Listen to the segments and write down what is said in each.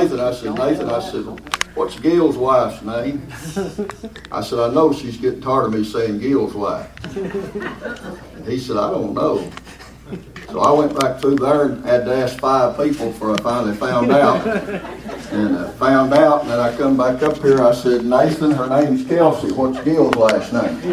Nathan, what's Gil's wife's name? I said, I know she's getting tired of me saying Gil's wife. And he said, I don't know. So I went back through there and had to ask 5 people before I finally found out. And I found out, and then I come back up here, I said, Nathan, her name's Kelsey. What's Gil's last name?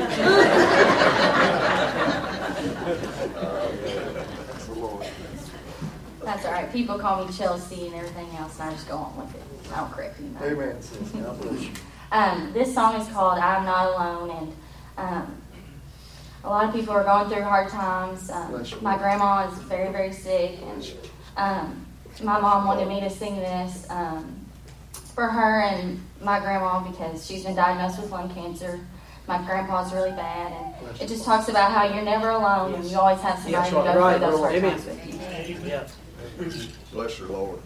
That's all right. People call me Chelsea and everything else, and I just go on with it. I don't correct you. Amen. This song is called I'm Not Alone, and a lot of people are going through hard times. My grandma is very, very sick, and my mom wanted me to sing this for her and my grandma because she's been diagnosed with lung cancer. My grandpa's really bad, and it just talks about how you're never alone and you always have somebody to go through those hard times with you. Yes. Bless your Lord.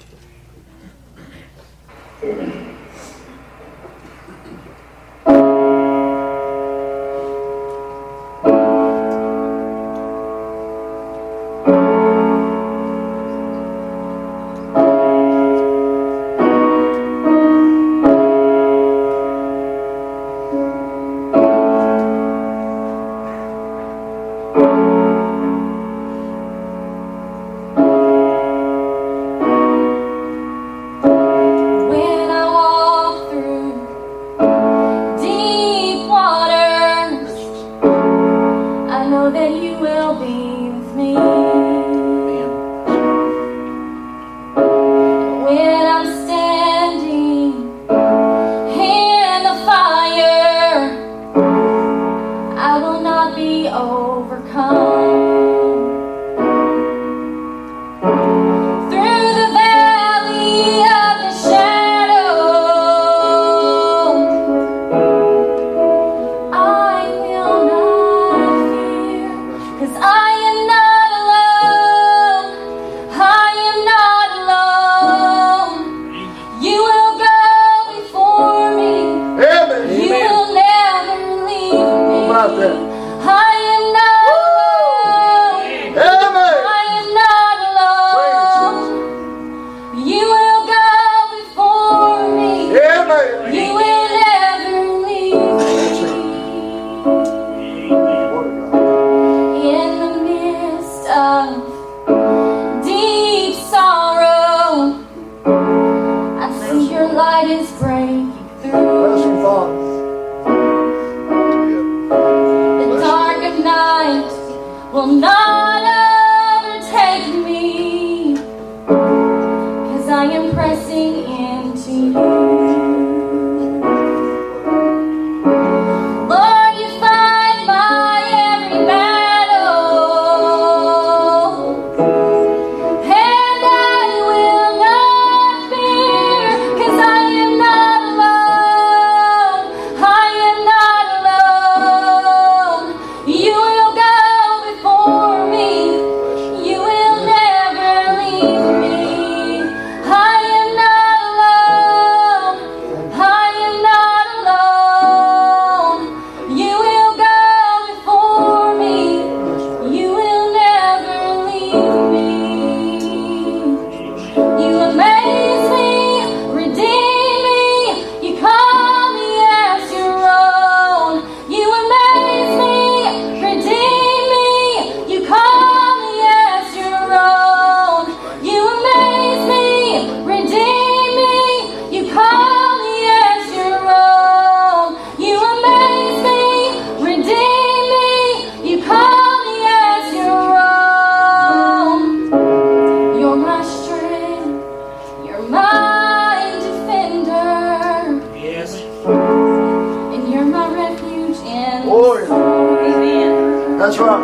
That's right.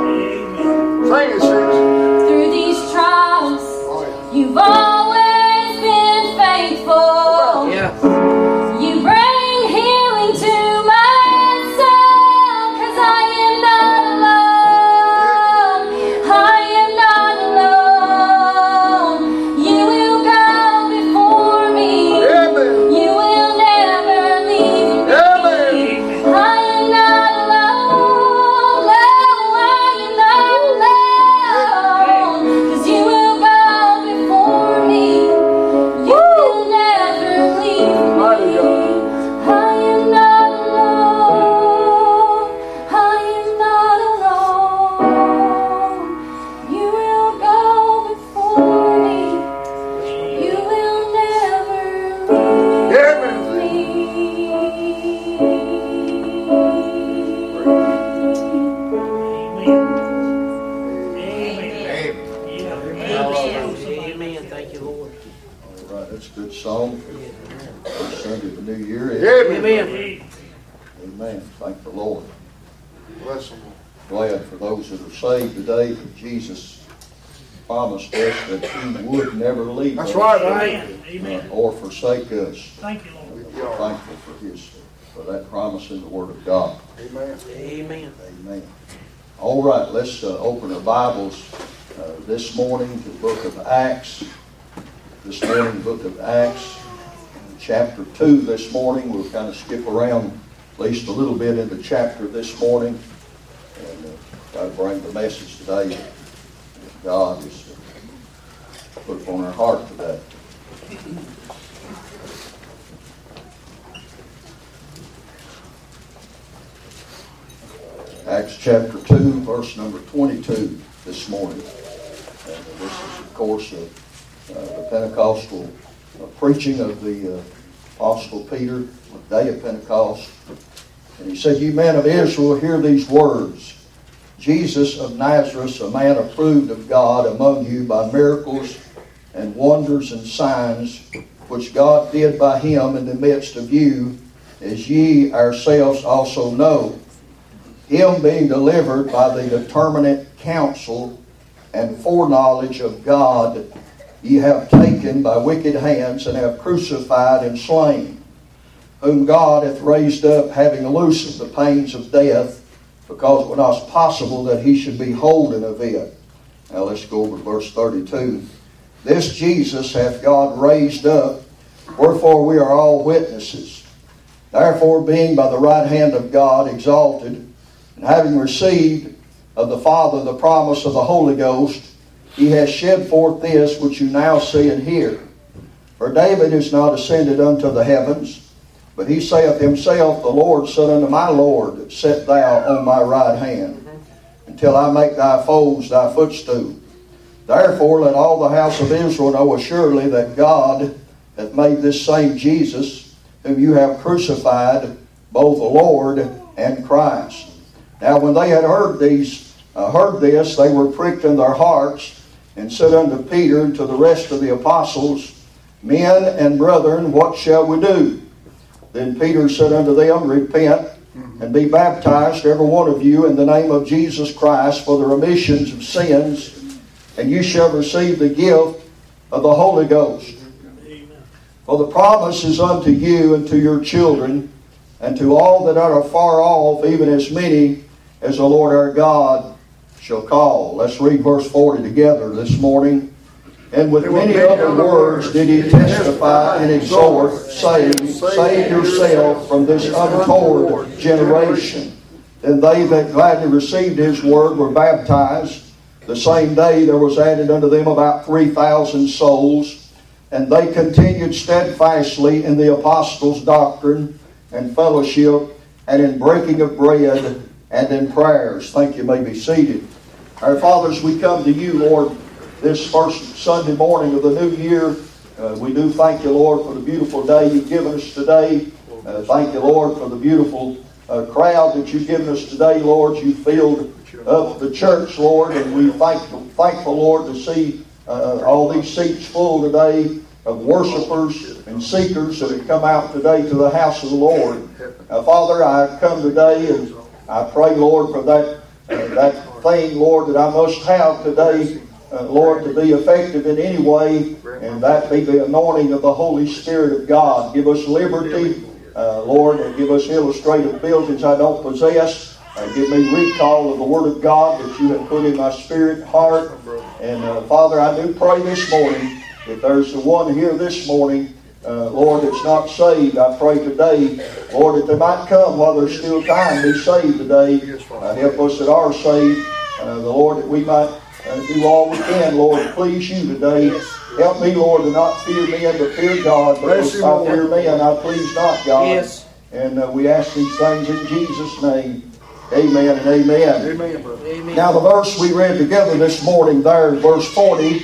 Sing it, sis. Through these trials, you've always been faithful. Yeah. You bring healing to my soul, 'cause I am not alone. I am not alone. You will go before me. Amen. You will never leave me. Amen. I am not alone. No, I am not That's a good song. First Sunday of the new year. Amen. Amen. Thank the Lord. Bless them. Glad for those that are saved today that Jesus promised us that He would never leave That's us right. Amen. or forsake us. Thank you, Lord. We're thankful for that promise in the Word of God. Amen. Amen. Amen. All right, let's open our Bibles this morning to the book of Acts. This morning, book of Acts, chapter 2 this morning. We'll kind of skip around at least a little bit into chapter this morning and try to bring the message today that God has put upon our heart today. Acts chapter 2, verse number 22 this morning. And this is, of course, the Pentecostal preaching of the Apostle Peter, the day of Pentecost. And he said, "You men of Israel, hear these words. Jesus of Nazareth, a man approved of God among you by miracles and wonders and signs, which God did by him in the midst of you, as ye ourselves also know. Him being delivered by the determinate counsel and foreknowledge of God, ye have taken by wicked hands and have crucified and slain, whom God hath raised up, having loosed the pains of death, because it was not possible that he should be holden of it." Now let's go over to verse 32. "This Jesus hath God raised up, wherefore we are all witnesses. Therefore, being by the right hand of God exalted, and having received of the Father the promise of the Holy Ghost, he has shed forth this which you now see and hear. For David is not ascended unto the heavens, but he saith himself, The Lord said unto my Lord, Sit thou on my right hand, until I make thy foes thy footstool. Therefore let all the house of Israel know assuredly that God hath made this same Jesus, whom you have crucified, both the Lord and Christ." Now when they had heard this, they were pricked in their hearts, and said unto Peter and to the rest of the apostles, "Men and brethren, what shall we do?" Then Peter said unto them, "Repent, and be baptized, every one of you, in the name of Jesus Christ, for the remissions of sins, and you shall receive the gift of the Holy Ghost. For the promise is unto you and to your children, and to all that are afar off, even as many as the Lord our God shall call." Let's read verse 40 together this morning. "And with many other words did he testify and exhort, saying, Save yourself from this untoward generation. Then they that gladly received his word were baptized. The same day there was added unto them about 3,000 souls. And they continued steadfastly in the apostles' doctrine and fellowship, and in breaking of bread, and in prayers." Thank you. May be seated. Our fathers, we come to you, Lord, this first Sunday morning of the new year. We do thank you, Lord, for the beautiful day you've given us today. Thank you, Lord, for the beautiful crowd that you've given us today, Lord. You filled up the church, Lord, and we thankful, Lord, to see all these seats full today of worshipers and seekers that have come out today to the house of the Lord. Father, I come today and I pray, Lord, for that thing, Lord, that I must have today, Lord, to be effective in any way, and that be the anointing of the Holy Spirit of God. Give us liberty, Lord, and give us illustrative abilities I don't possess. Give me recall of the Word of God that you have put in my spirit heart. And Father, I do pray this morning, if there's the one here this morning, Lord, that's not saved, I pray today, Lord, that they might come while there's still time to be saved today. Help us that are saved, the Lord, that we might do all we can, Lord, to please you today. Help me, Lord, to not fear men, but fear God. Because if I fear men, I please not God. Yes. And we ask these things in Jesus' name. Amen and amen. Amen, brother. Amen. Now the verse we read together this morning there in verse 40,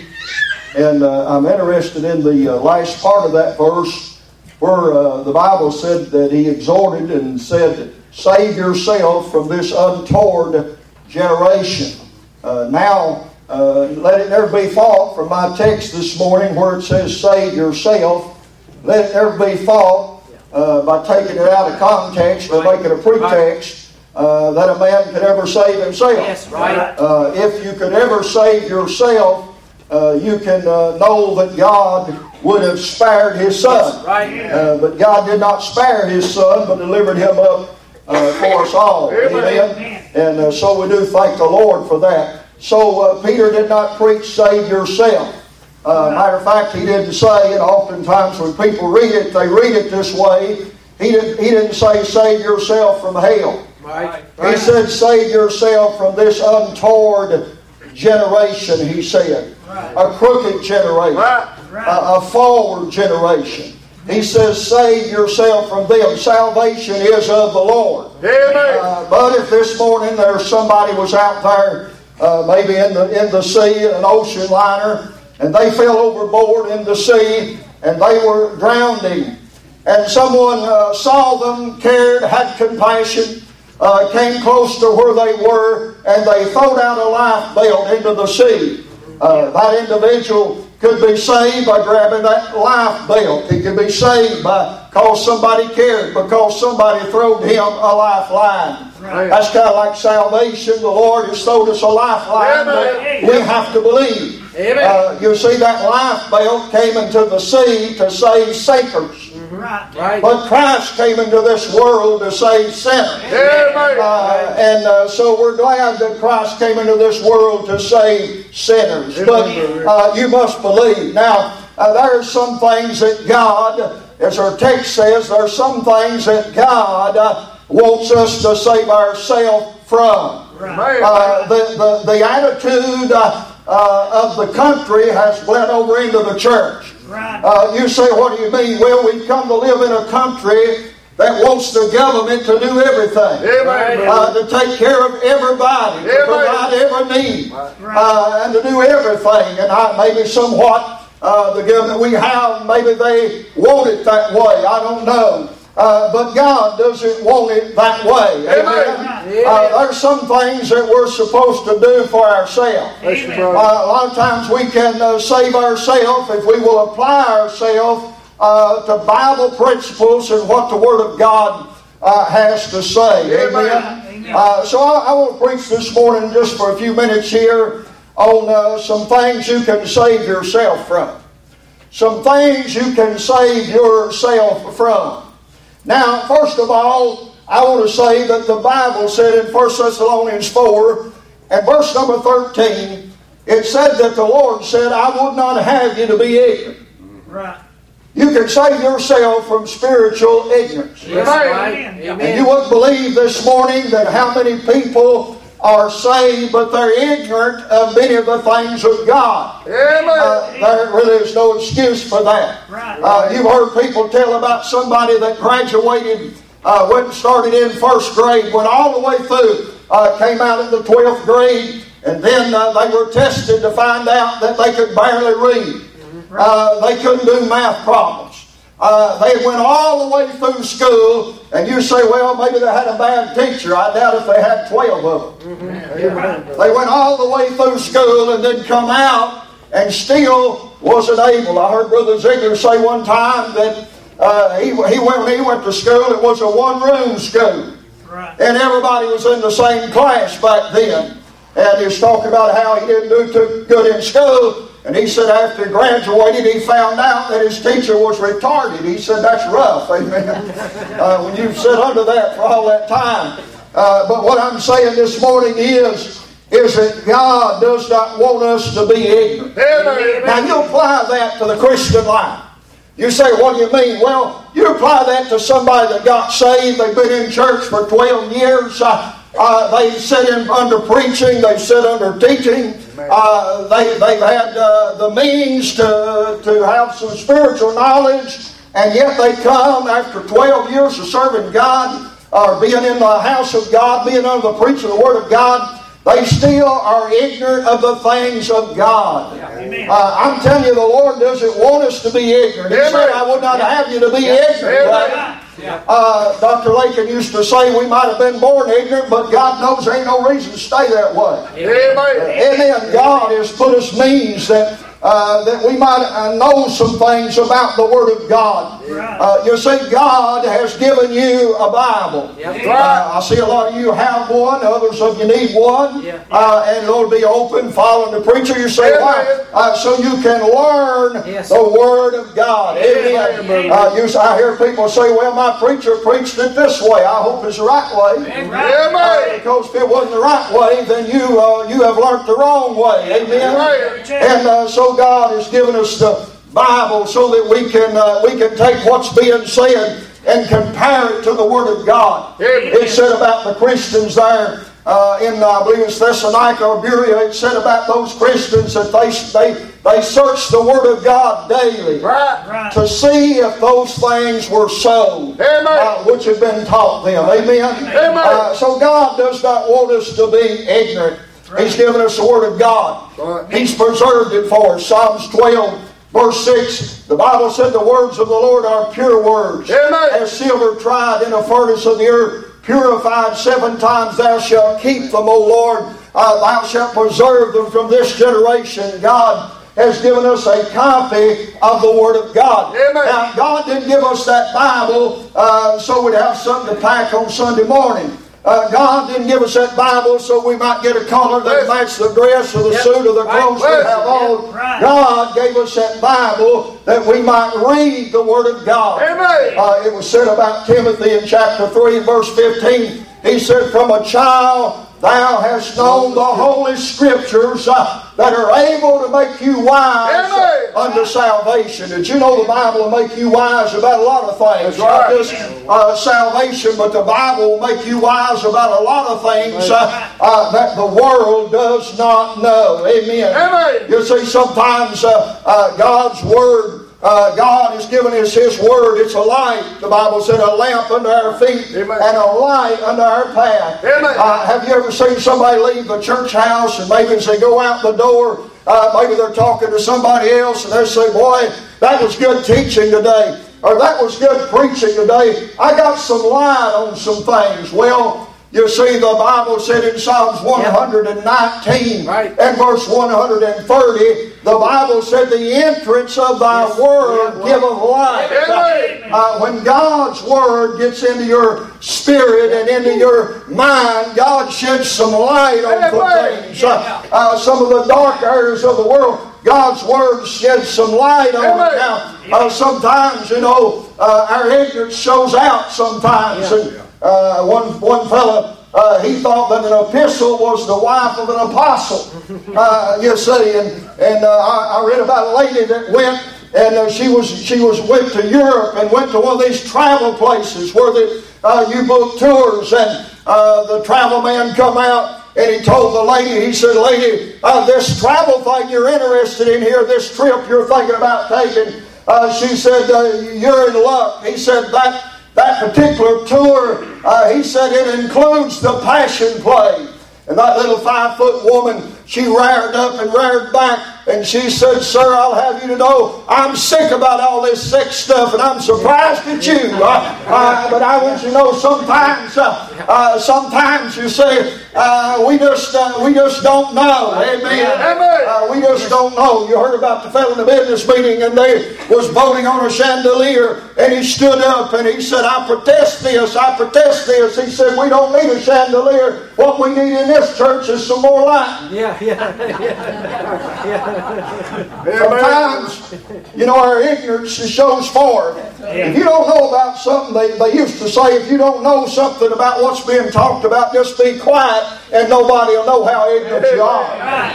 and I'm interested in the last part of that verse where the Bible said that he exhorted and said, "Save yourself from this untoward generation." Now let it never be thought from my text this morning where it says save yourself. Let it never be thought by taking it out of context or making a pretext that a man could ever save himself. Yes, right. If you could ever save yourself, you can know that God would have spared His Son. Right. But God did not spare His Son, but delivered Him up for us all. Amen. And so we do thank the Lord for that. So Peter did not preach save yourself. Matter of fact, he didn't say, and oftentimes when people read it, they read it this way. He didn't say save yourself from hell. Right. He said save yourself from this untoward generation, he said. A crooked generation. A forward generation. He says save yourself from them. Salvation is of the Lord. But if this morning there's somebody was out there maybe in the sea in an ocean liner, and they fell overboard in the sea, and they were drowning, and someone saw them, cared, had compassion, came close to where they were, and they threw out a life belt into the sea. That individual could be saved by grabbing that life belt. He could be saved because somebody cared, because somebody threw him a lifeline. Right. That's kind of like salvation. The Lord has thrown us a lifeline that we have to believe. You see, that life belt came into the sea to save sinkers. Right. But Christ came into this world to save sinners. So we're glad that Christ came into this world to save sinners. But you must believe. Now, there are some things that God, as our text says, there are some things that God wants us to save ourselves from. The attitude of the country has bled over into the church. You say, what do you mean? Well, we've come to live in a country that wants the government to do everything. To take care of everybody, to provide every need, and to do everything. And maybe somewhat the government we have, maybe they want it that way. I don't know. But God doesn't want it that way. Amen. There's some things that we're supposed to do for ourselves. A lot of times we can save ourselves if we will apply ourselves to Bible principles and what the Word of God has to say. Amen. So I want to preach this morning just for a few minutes here on some things you can save yourself from. Some things you can save yourself from. Now, first of all, I want to say that the Bible said in 1 Thessalonians 4 and verse number 13, it said that the Lord said, I would not have you to be ignorant. Right. You can save yourself from spiritual ignorance. Yes, right. And you wouldn't believe this morning that how many people are saved, but they're ignorant of many of the things of God. There really is no excuse for that. You've heard people tell about somebody that graduated, went and started in first grade, went all the way through, came out in the 12th grade, and then they were tested to find out that they could barely read. They couldn't do math problems. They went all the way through school, and you say, well, maybe they had a bad teacher. I doubt if they had 12 of them. They went all the way through school and then come out and still wasn't able. I heard Brother Ziegler say one time that when he went to school, it was a one-room school. And everybody was in the same class back then. And he was talking about how he didn't do too good in school. And he said after he graduated, he found out that his teacher was retarded. He said, that's rough, amen, when you've sat under that for all that time. But what I'm saying this morning is that God does not want us to be ignorant. Now, you apply that to the Christian life. You say, what do you mean? Well, you apply that to somebody that got saved. They've been in church for 12 years. They sit under preaching. They sit under teaching. They've had the means to have some spiritual knowledge, and yet they come after 12 years of serving God, or being in the house of God, being under the preaching of the Word of God. They still are ignorant of the things of God. I'm telling you, the Lord doesn't want us to be ignorant. He said, I would not have you to be ignorant. Dr. Lakin used to say we might have been born ignorant, but God knows there ain't no reason to stay that way. Amen. God has put us means that we might know some things about the Word of God. You see, God has given you a Bible. I see a lot of you have one, others of you need one, and it'll be open following the preacher. You say, why? So you can learn the Word of God. Amen. I hear people say, well, my preacher preached it this way. I hope it's the right way. Because if it wasn't the right way, then you have learned the wrong way. Amen. And so God has given us the Bible so that we can take what's being said and compare it to the Word of God. It said about the Christians there in, I believe it's Thessalonica or Berea, it said about those Christians that they searched the Word of God daily to see if those things were so which had been taught them. Amen. So God does not want us to be ignorant. He's given us the Word of God. He's preserved it for us. Psalms 12, verse 6, the Bible said the words of the Lord are pure words. As silver tried in a furnace of the earth, purified 7 times, thou shalt keep them, O Lord. Thou shalt preserve them from this generation. God has given us a copy of the Word of God. Now, God didn't give us that Bible so we'd have something to pack on Sunday morning. God didn't give us that Bible so we might get a collar that matched the dress or the suit or the clothes we have on. God gave us that Bible that we might read the Word of God. It was said about Timothy in chapter 3, verse 15. He said, from a child thou hast known the Holy Scriptures that are able to make you wise unto salvation. Did you know the Bible will make you wise about a lot of things? Not just salvation, but the Bible will make you wise about a lot of things that the world does not know. Amen. You see, sometimes God's Word, God has given us His Word. It's a light. The Bible said a lamp under our feet and a light under our path. Have you ever seen somebody leave the church house and maybe as they go out the door, maybe they're talking to somebody else and they say, boy, that was good teaching today, or that was good preaching today. I got some light on some things. Well, you see, the Bible said in Psalms 119 and verse 130, the Bible said, the entrance of thy word giveth light. When God's Word gets into your spirit and into your mind, God sheds some light on things. Some of the dark areas of the world, God's Word sheds some light on it. Now, sometimes, you know, our ignorance shows out sometimes. And one fella, he thought that an epistle was the wife of an apostle. You see, and I read about a lady that went, and she went to Europe and went to one of these travel places where you book tours, and the travel man come out and he told the lady, he said, lady, this travel thing you're interested in here, this trip you're thinking about taking, she said, you're in luck. He said, that particular tour, he said, it includes the Passion Play. And that little 5-foot woman, she reared up and reared back, and she said, sir, I'll have you to know, I'm sick about all this sex stuff, and I'm surprised at you. But I want you to know, sometimes you say, we just don't know. Amen. We just don't know. You heard about the fellow in the business meeting, and they was voting on a chandelier, and he stood up and he said, I protest this. He said, we don't need a chandelier. What we need in this church is some more light. Sometimes, you know, our ignorance shows forth. If you don't know about something, they used to say, if you don't know something about what's being talked about, just be quiet and nobody will know how ignorant you are.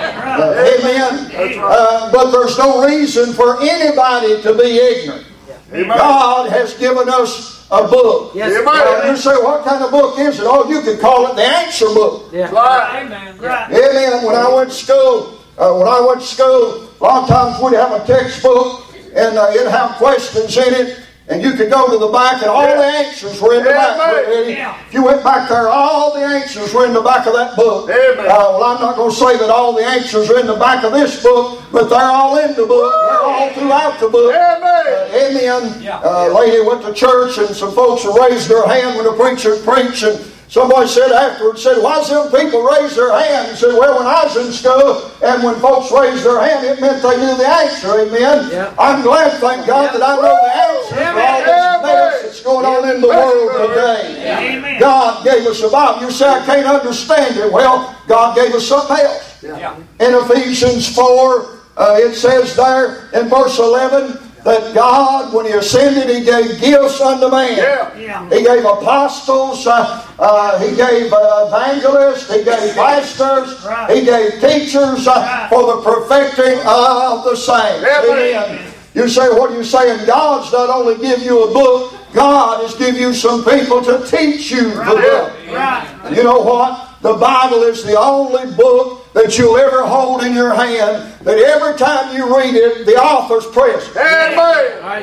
Amen. But there's no reason for anybody to be ignorant. God has given us a book. You say, what kind of book is it? Oh, you could call it the answer book. Amen. When I went to school, a lot of times we'd have a textbook and it'd have questions in it. And you could go to the back and all the answers were in the back. If you went back there, all the answers were in the back of that book. Well, I'm not going to say that all the answers are in the back of this book, but they're all in the book. They're all throughout the book. Amen. A lady went to church and some folks raised their hand when the preacher preached, and somebody said afterwards, why some people raise their hand? He said, well, when I was in school and when folks raised their hand, it meant they knew the answer. Amen. I'm glad, thank God, that I know the answer for all this mess that's going on in the world today. God gave us a Bible. You say, I can't understand it. Well, God gave us something else. In Ephesians 4, it says there in verse 11, that God, when He ascended, He gave gifts unto man. He gave apostles, He gave evangelists, He gave pastors, He gave teachers for the perfecting of the saints. Amen. You say, what are you saying? God's not only give you a book, God has give you some people to teach you the book. And you know what? The Bible is the only book that you'll ever hold in your hand that every time you read it, the author's present. Amen.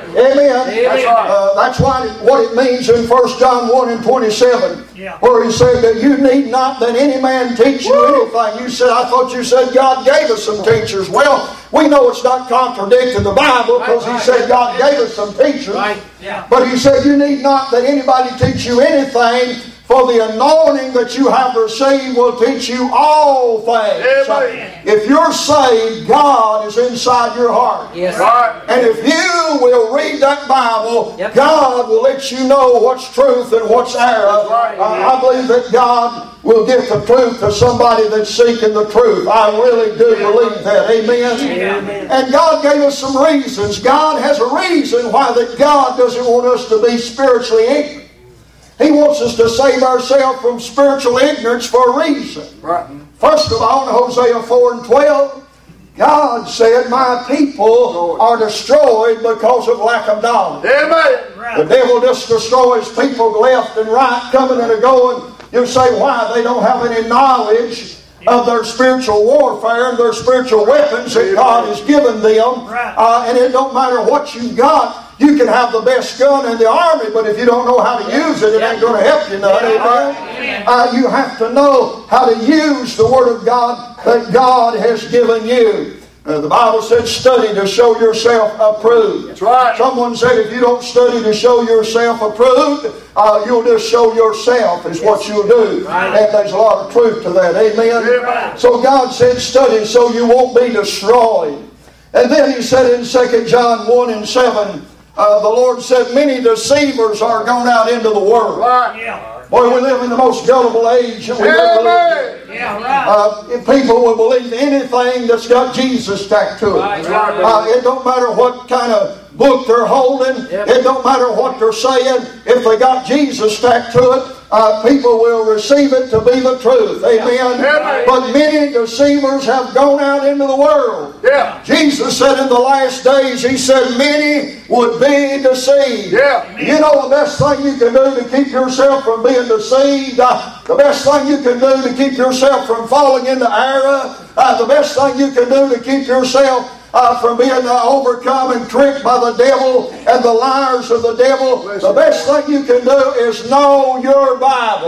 That's why what it means in 1 John 1 and 27, where he said that you need not that any man teach you anything. You said, I thought you said God gave us some teachers. Well, we know it's not contradicting the Bible because he said God gave us some teachers. But he said you need not that anybody teach you anything, for the anointing that you have received will teach you all things. If you're saved, God is inside your heart. And if you will read that Bible, God will let you know what's truth and what's error. I believe that God will give the truth to somebody that's seeking the truth. I really do believe that. Amen. And God gave us some reasons. God has a reason why that God doesn't want us to be spiritually ignorant. He wants us to save ourselves from spiritual ignorance for a reason. First of all, in Hosea 4 and 12, God said, my people are destroyed because of lack of knowledge. The devil just destroys people left and right, coming and going. You say, why? They don't have any knowledge of their spiritual warfare and their spiritual weapons that God has given them. And it don't matter what you've got. You can have the best gun in the army, but if you don't know how to use it, it ain't going to help you none. You have to know how to use the Word of God that God has given you. The Bible said, study to show yourself approved. That's right. Someone said, if you don't study to show yourself approved, you'll just show yourself is what you'll do. And there's a lot of truth to that. Amen. So God said, study so you won't be destroyed. And then He said in 2 John 1 and 7, the Lord said, many deceivers are gone out into the world. Boy, we live in the most gullible age that we've ever lived in. People will believe anything that's got Jesus tacked to it. It don't matter what kind of book they're holding. It don't matter what they're saying. If they got Jesus tacked to it, people will receive it to be the truth. Amen. But many deceivers have gone out into the world. Jesus said in the last days, He said many would be deceived. You know the best thing you can do to keep yourself from being deceived, the best thing you can do to keep yourself from falling into error, the best thing you can do to keep yourself from being overcome and tricked by the devil and the liars of the devil, the best thing you can do is know your Bible.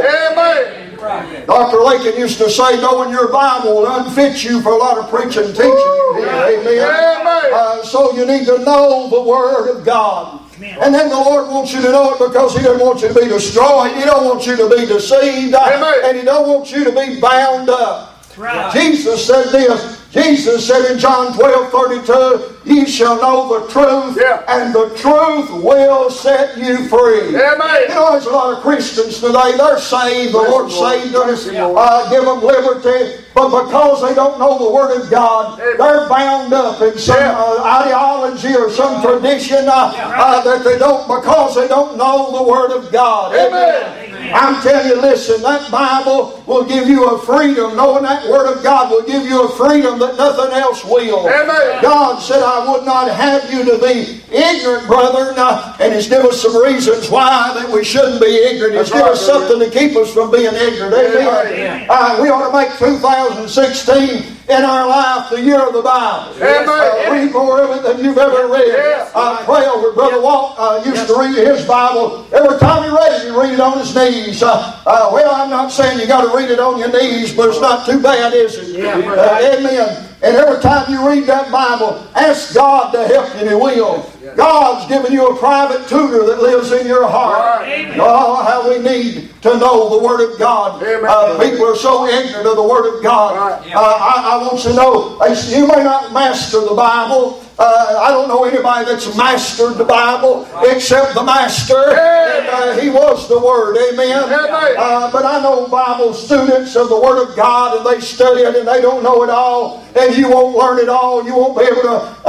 Dr. Lincoln used to say, knowing your Bible will unfit you for a lot of preaching and teaching here. Amen. So you need to know the Word of God. And then the Lord wants you to know it because He doesn't want you to be destroyed. He don't want you to be deceived. And He don't want you to be bound up. Jesus said this. Jesus said in John 12:32, ye shall know the truth, and the truth will set you free. You know, there's a lot of Christians today, they're saved, the Lord saved them, give them liberty, but because they don't know the Word of God, they're bound up in some ideology or some tradition that they don't, because they don't know the Word of God. Amen. I'm telling you, listen, that Bible will give you a freedom. Knowing that Word of God will give you a freedom that nothing else will. Amen. God said, I would not have you to be ignorant, brethren. And He's given us some reasons why that we shouldn't be ignorant. He's given us something to keep us from being ignorant. Amen. We ought to make 2016 in our life the year of the Bible. Read more of it than you've ever read. Pray over it. Brother Walt used to read his Bible. Every time he read it, he'd read it on his knees. Well, I'm not saying you got to read it on your knees, but it's not too bad, is it? Amen. And every time you read that Bible, ask God to help you, and He will. God's given you a private tutor that lives in your heart. Oh, how we need to know the Word of God. People are so ignorant of the Word of God. I want you to know, you may not master the Bible. I don't know anybody that's mastered the Bible except the Master. And, He was the Word. Amen. But I know Bible students of the Word of God, and they study it and they don't know it all. And you won't learn it all. You won't be able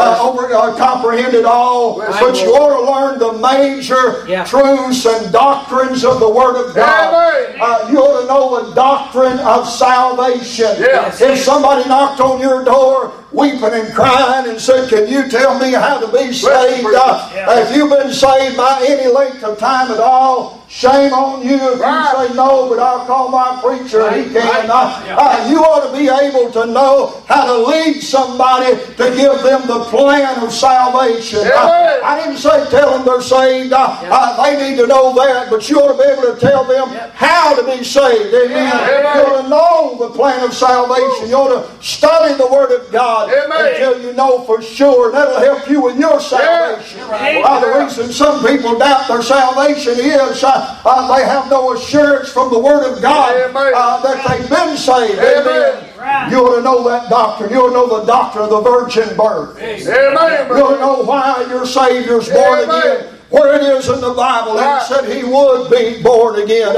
to comprehend it all. But you ought to learn the major truths and doctrines of the Word of God. You ought to know the doctrine of salvation. If somebody knocked on your door weeping and crying and said, "Can you tell me how to be saved?" If you've been saved by any length of time at all, shame on you if you say no, but I'll call my preacher and he can. You ought to be able to know how to lead somebody to give them the plan of salvation. I didn't say tell them they're saved. They need to know that, but you ought to be able to tell them how to be saved. Amen. You ought to know the plan of salvation. You ought to study the Word of God until you know for sure. That'll help you with your salvation. The reason some people doubt their salvation is they have no assurance from the Word of God that they've been saved. Amen. You ought to know that doctrine. You ought to know the doctrine of the virgin birth. You ought to know why your Savior's born again. Where it is in the Bible, it said He would be born again.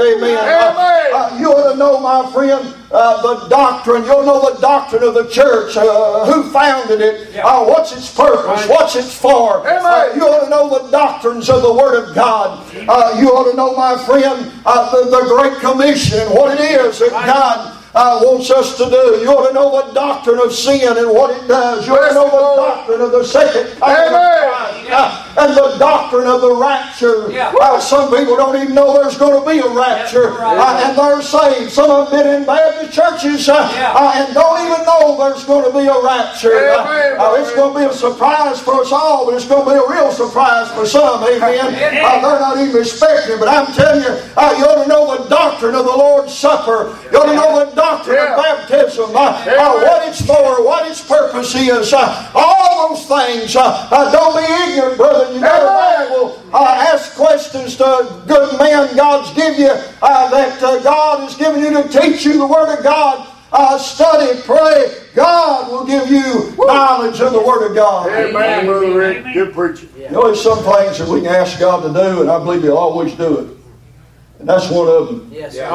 Amen. You ought to know, my friend, the doctrine. You'll know the doctrine of the church. Who founded it? What's its purpose? What's it for? You ought to know the doctrines of the Word of God. You ought to know, my friend, the Great Commission and what it is that God wants us to do. You ought to know the doctrine of sin and what it does. You ought to know the doctrine of the second coming of Christ and the doctrine of the rapture. Some people don't even know there's going to be a rapture, and they're saved. Some have been in Baptist churches and don't even know there's going to be a rapture. It's going to be a surprise for us all, but it's going to be a real surprise for some. Amen. They're not even expecting it, but I'm telling you, you ought to know the doctrine of the Lord's Supper. You ought to know the doctrine of baptism, what it's for, what its purpose is, all those things. Don't be ignorant, brother. You never ask questions to good men God's give you, that God has given you to teach you the Word of God. Study, pray. God will give you knowledge of the Word of God. Amen, Brother Rick. Good preaching. You know, there's some things that we can ask God to do, and I believe He'll always do it. And that's one of them.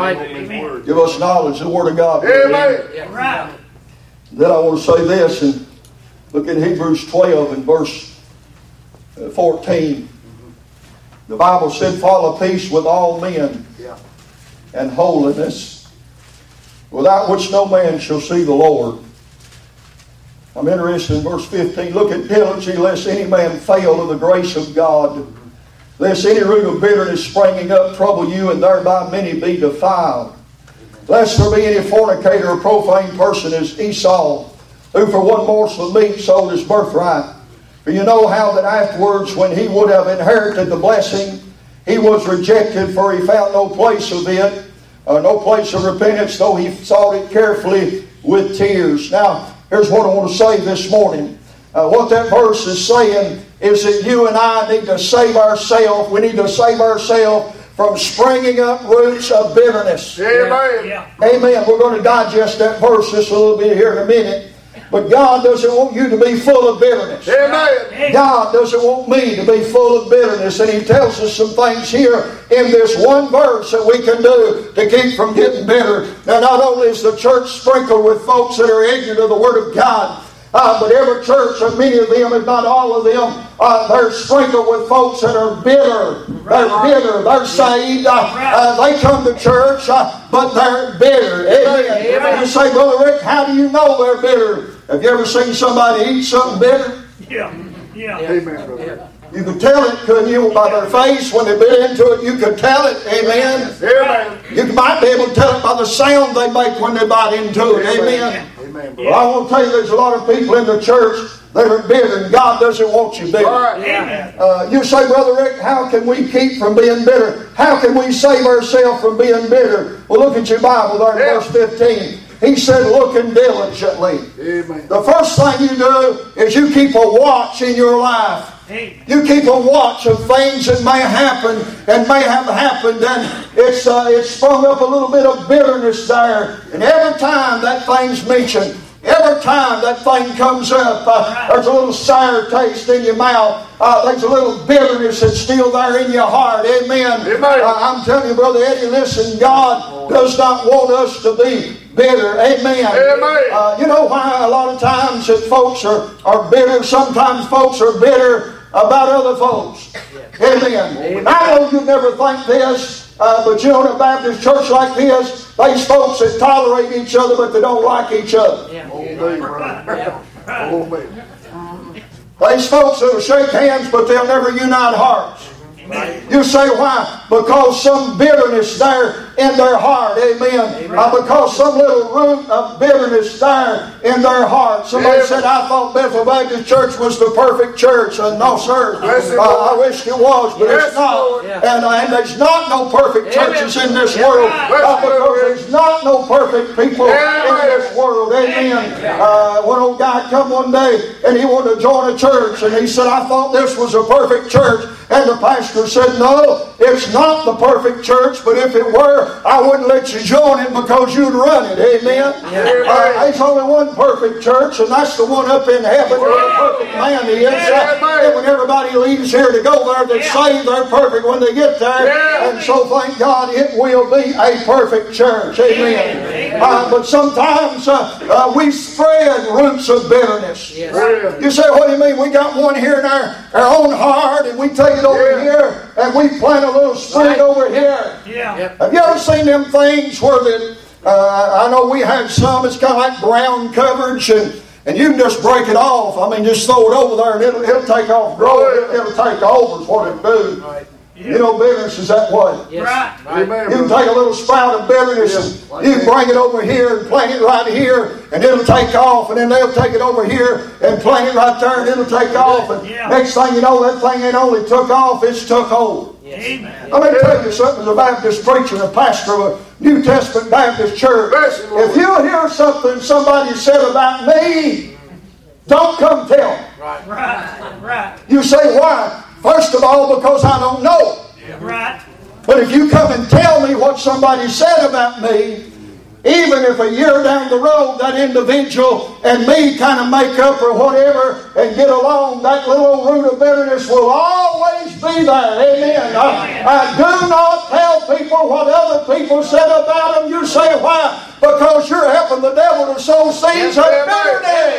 Give us knowledge of the Word of God. Amen. Then I want to say this, and look at Hebrews 12 and verse 14. The Bible said, "Follow peace with all men and holiness, without which no man shall see the Lord." I'm interested in verse 15. "Look at diligently, lest any man fail of the grace of God, lest any root of bitterness springing up trouble you, and thereby many be defiled. Lest there be any fornicator or profane person as Esau, who for one morsel of meat sold his birthright. For you know how that afterwards, when he would have inherited the blessing, he was rejected, for he found no place of it, no place of repentance, though he sought it carefully with tears." Now, here's what I want to say this morning. What that verse is saying is that you and I need to save ourselves. We need to save ourselves from springing up roots of bitterness. Amen. Amen. We're going to digest that verse just a little bit here in a minute. But God doesn't want you to be full of bitterness. Amen. God doesn't want me to be full of bitterness. And He tells us some things here in this one verse that we can do to keep from getting bitter. Now, not only is the church sprinkled with folks that are ignorant of the Word of God, but every church, and many of them, if not all of them, they're sprinkled with folks that are bitter. They're bitter. They're saved. They come to church, but they're bitter. Amen. You say, "Brother Rick, how do you know they're bitter?" Have you ever seen somebody eat something bitter? Amen, brother. You could tell it, couldn't you? By their face, when they bit into it, you could tell it. Amen. Amen. You might be able to tell it by the sound they make when they bite into it. Amen. Well, I want to tell you, there's a lot of people in the church that are bitter, and God doesn't want you bitter. You say, Brother Rick, how can we keep from being bitter? How can we save ourselves from being bitter? Well, look at your Bible there in verse 15. He said, looking diligently. Amen. The first thing you do is you keep a watch in your life. You keep a watch of things that may happen and may have happened, and it's sprung up a little bit of bitterness there. And every time that thing's mentioned, every time that thing comes up, there's a little sour taste in your mouth. There's a little bitterness that's still there in your heart. Amen. I'm telling you, Brother Eddie, listen, God does not want us to be bitter. Amen. You know why a lot of times that folks are bitter? Sometimes folks are bitter about other folks. Amen. I know you never think this, but you know, in a Baptist church like this, these folks that tolerate each other, but they don't like each other. These folks that will shake hands, but they'll never unite hearts. You say why? Because some bitterness there in their heart. Amen. Because some little root of bitterness there in their heart. Somebody said, I thought Bethel Baptist Church was the perfect church. No, sir. I wish it was, but it's not. And there's not no perfect churches in this world. Because there's not no perfect people in this world. Amen. One old guy come one day and he wanted to join a church. And he said, I thought this was a perfect church. And the pastor said, no, it's not the perfect church, but if it were, I wouldn't let you join it because you'd run it. Amen? There's only one perfect church, and that's the one up in heaven where the perfect man is. And when everybody leaves here to go there, they're saved, they're perfect when they get there. And so thank God it will be a perfect church. Amen. But sometimes we spread roots of bitterness. You say, what do you mean? We got one here in our own heart, and we take it over here, and we plant a little seed over here. Have you ever seen them things where I know we had some, it's kind of like ground coverage, and you can just break it off. I mean, just throw it over there, and it'll take off, grow it, it'll take over is what it'll do. You know, bitterness is that way. You can take a little sprout of bitterness and you can bring it over here and plant it right here, and it'll take off, and then they'll take it over here and plant it right there, and it'll take off, and next thing you know, that thing ain't only took off, it's took hold. Let me tell you something, as a Baptist preacher and a pastor of a New Testament Baptist church, if you hear something somebody said about me, don't come tell me. You say, why? First of all, because I don't know. But if you come and tell me what somebody said about me, even if a year down the road that individual and me kind of make up or whatever and get along, that little root of bitterness will always be there. Amen. I do not tell people what other people said about them. You say, why? Because you're helping the devil to sow seeds of bitterness.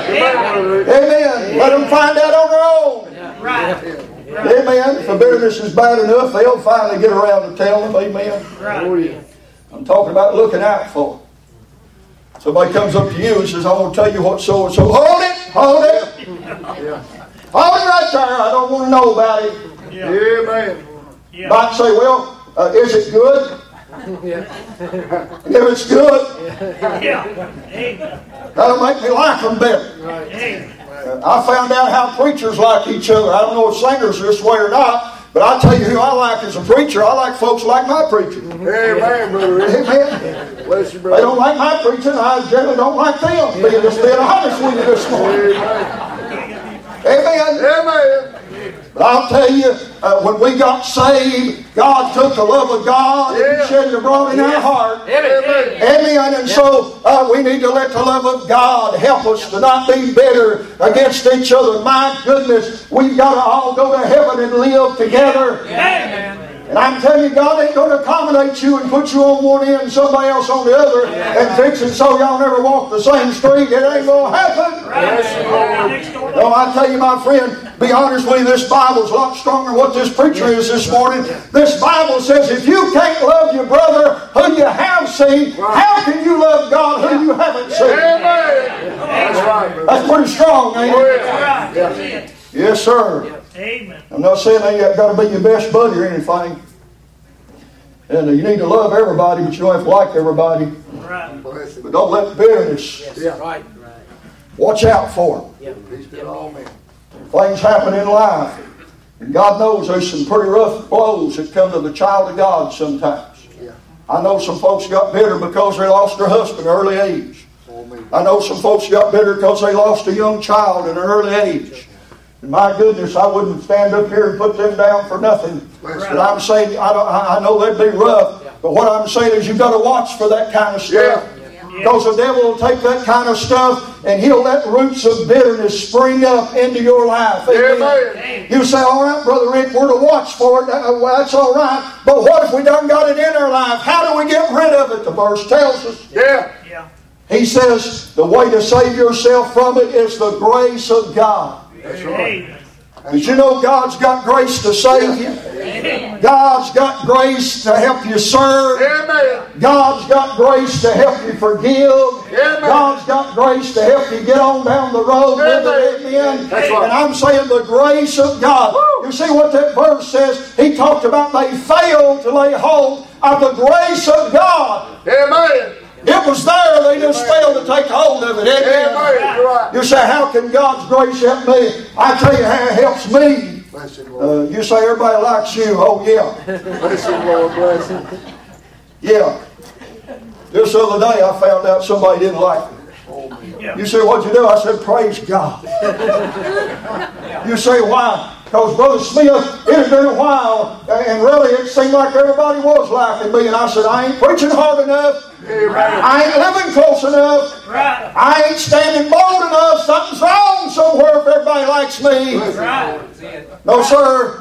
Amen. Let them find out on their own. Amen. If the bitterness is bad enough, they'll finally get around to telling them. Amen. I'm talking about looking out for it. Somebody comes up to you and says, I want to tell you what so and so. Hold it. Hold it. Hold it right there. I don't want to know about it. Amen. Might say, well, is it good? And if it's good, that'll make me like them better. I found out how preachers like each other. I don't know if singers are this way or not, but I'll tell you who I like as a preacher. I like folks like my preacher. Amen, brother. Amen. Bless you, brother. They don't like my preaching. I generally don't like them. Just being honest with you this morning. Amen. Amen. But I'll tell you, when we got saved, God took the love of God and shed it abroad in our heart. Amen. Amen. And so we need to let the love of God help us to not be bitter against each other. My goodness, we've got to all go to heaven and live together. Amen. And I'm telling you, God ain't going to accommodate you and put you on one end and somebody else on the other and fix it so y'all never walk the same street. It ain't going to happen. No, I tell you, my friend, be honest with you, this Bible's a lot stronger than what this preacher is this morning. This Bible says if you can't love your brother who you have seen, how can you love God who you haven't seen? That's right. That's pretty strong, ain't it? Yes, sir. Amen. I'm not saying that you've got to be your best buddy or anything. And you need to love everybody, but you don't have to like everybody. Right. But don't let bitterness. Yeah. Right. Watch out for them. Yeah. Peace be to all men. Things happen in life. And God knows there's some pretty rough blows that come to the child of God sometimes. Yeah. I know some folks got bitter because they lost their husband at an early age. I know some folks got bitter because they lost a young child at an early age. And my goodness, I wouldn't stand up here and put them down for nothing. But I'm saying, I know that'd be rough. But what I'm saying is you've got to watch for that kind of stuff. Because the devil will take that kind of stuff and he'll let roots of bitterness spring up into your life. Amen. You say, all right, Brother Rick, we're to watch for it. Well, that's all right. But what if we done got it in our life? How do we get rid of it? The verse tells us. He says the way to save yourself from it is the grace of God. That's right. But you know God's got grace to save you. God's got grace to help you serve. God's got grace to help you forgive. God's got grace to help you get on down the road with it. Amen. And I'm saying the grace of God. You see what that verse says? He talked about they failed to lay hold of the grace of God. Amen. It was there, they just failed to take hold of it. Amen. You say, how can God's grace help me? I tell you how it helps me. You say everybody likes you. Oh, yeah. Bless him, Lord. Bless him. Yeah. This other day I found out somebody didn't like me. You say, what'd you do? I said, praise God. You say, why? Because Brother Smith, it had been a while, and really it seemed like everybody was liking me. And I said, I ain't preaching hard enough. I ain't living close enough. I ain't standing bold enough. Something's wrong somewhere if everybody likes me. No, sir.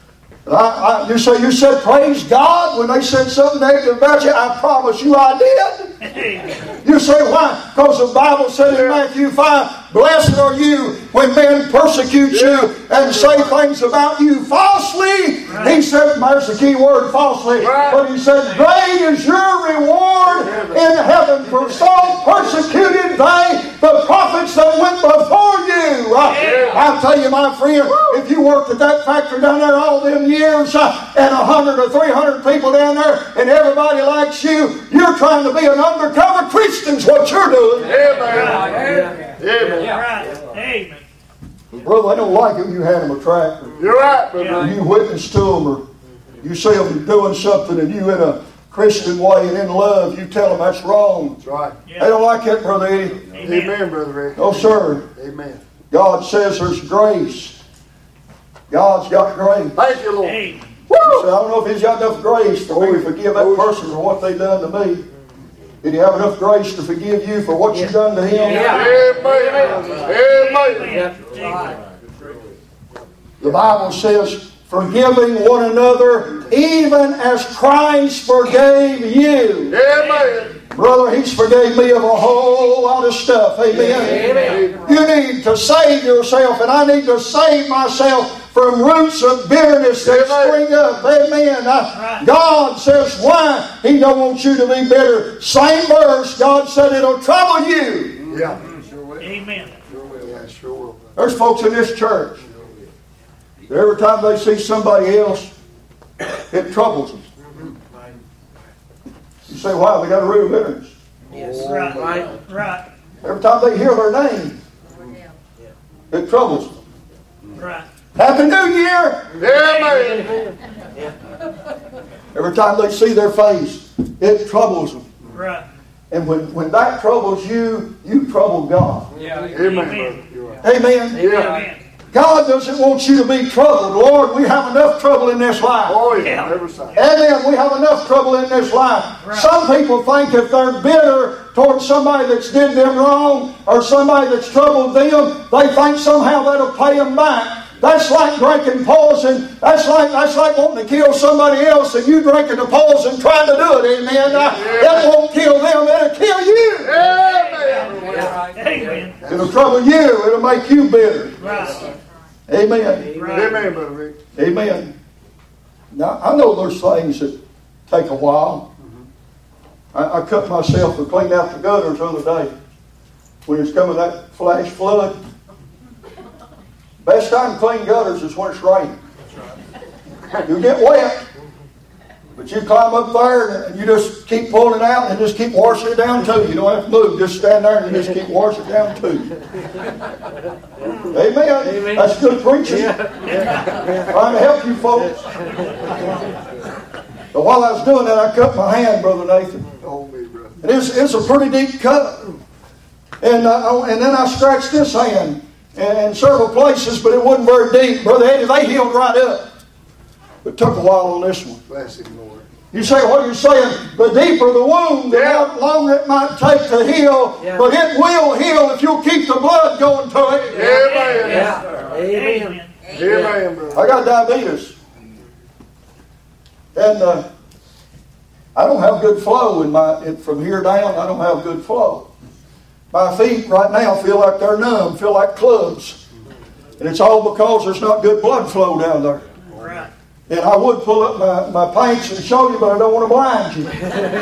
You said praise God when they said something negative about you. I promise you I did. You say why? Because the Bible said in Matthew 5, blessed are you when men persecute you and say things about you falsely. He said, there's the key word, falsely. But he said, great is your reward in heaven, for so persecuted they the prophets that went before you. I'll tell you, my friend, if you worked at that factory down there all them years and 100 or 300 people down there and everybody likes you, you're trying to be an undercover Christian's what you're doing. Amen. Amen. Brother, they don't like it when you hand them a tract. You're right, brother. You witness to them or you see them doing something and you in a Christian way and in love, you tell them that's wrong. That's right. They don't like that, Brother Eddie. Amen, Brother Rick. No, sir. Amen. God says there's grace. God's got grace. Thank you, Lord. So I don't know if He's got enough grace for me to forgive that person for what they've done to me. Did He have enough grace to forgive you for what you've done to Him? Amen. Amen. The Bible says, forgiving one another, even as Christ forgave you. Amen. Brother, He's forgave me of a whole lot of stuff. Amen. You need to save yourself, and I need to save myself from roots of bitterness that spring up. Amen. God says, why? He don't want you to be bitter. Same verse, God said it'll trouble you. Yeah. Amen. Yeah, sure will. There's folks in this church, every time they see somebody else, it troubles them. You say, why? They got a root of bitterness. Yes. Right. Every time they hear their name, it troubles them. Right. Happy New Year! Amen. Every time they see their face, it troubles them. Right. And when that troubles you, you trouble God. Amen. Amen. Yeah. God doesn't want you to be troubled. Lord, we have enough trouble in this life. Oh, yeah. Never say. Amen. We have enough trouble in this life. Right. Some people think if they're bitter towards somebody that's did them wrong or somebody that's troubled them, they think somehow that'll pay them back. That's like drinking poison. That's like wanting to kill somebody else and you drinking the poison trying to do it. Amen. It won't kill them. It'll kill you. Amen. It'll trouble you. It'll make you bitter. Right. Amen. Amen, Brother Rick. Amen. Now, I know there's things that take a while. I cut myself and cleaned out the gutters the other day when it's coming that flash flood. Best time to clean gutters is when it's raining. You get wet. But you climb up there and you just keep pulling it out and just keep washing it down too. You don't have to move. Just stand there and just keep washing it down too. Amen. That's good preaching. Trying to help you folks. But while I was doing that, I cut my hand, Brother Nathan. And it's a pretty deep cut. And then I scratched this hand in several places, but it wasn't very deep. Brother Eddie, they healed right up. But it took a while on this one. Bless him, Lord. You say, what are you saying? The deeper the wound, the longer it might take to heal. Yeah. But it will heal if you'll keep the blood going to it. Amen. Yeah. Amen. Amen, brother. I got diabetes. And I don't have good flow from here down. I don't have good flow. My feet right now feel like they're numb, feel like clubs. And it's all because there's not good blood flow down there. Right. And I would pull up my pants and show you, but I don't want to blind you.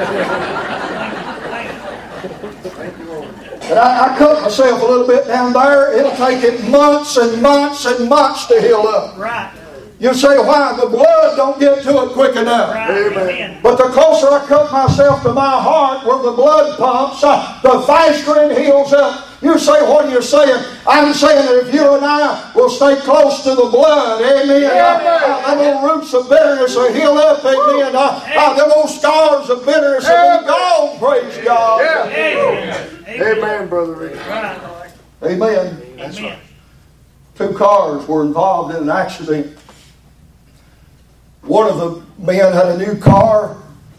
And I cut myself a little bit down there. It'll take it months and months and months to heal up. Right. You say, why? The blood don't get to it quick enough. Right. Amen. But the closer I cut myself to my heart where the blood pumps, the faster it heals up. You say, what are you saying? I'm saying that if you and I will stay close to the blood, amen. Them old roots of bitterness will heal up, amen. Them old scars of bitterness will be gone, praise God. Amen, Brother Rick. Amen. That's right. 2 cars were involved in an accident. One of the men had a new car.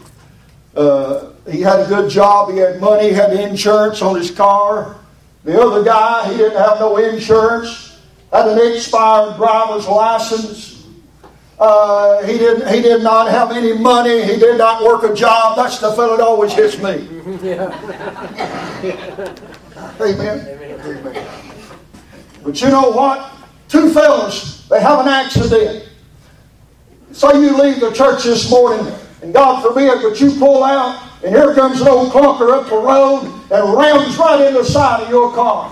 He had a good job. He had money. He had insurance on his car. The other guy, he didn't have no insurance. Had an expired driver's license. He did not have any money. He did not work a job. That's the fellow that always hits me. Amen. Amen. But you know what? 2 fellas, they have an accident. Say you leave the church this morning, and God forbid, but you pull out, and here comes an old clunker up the road and rams right in the side of your car.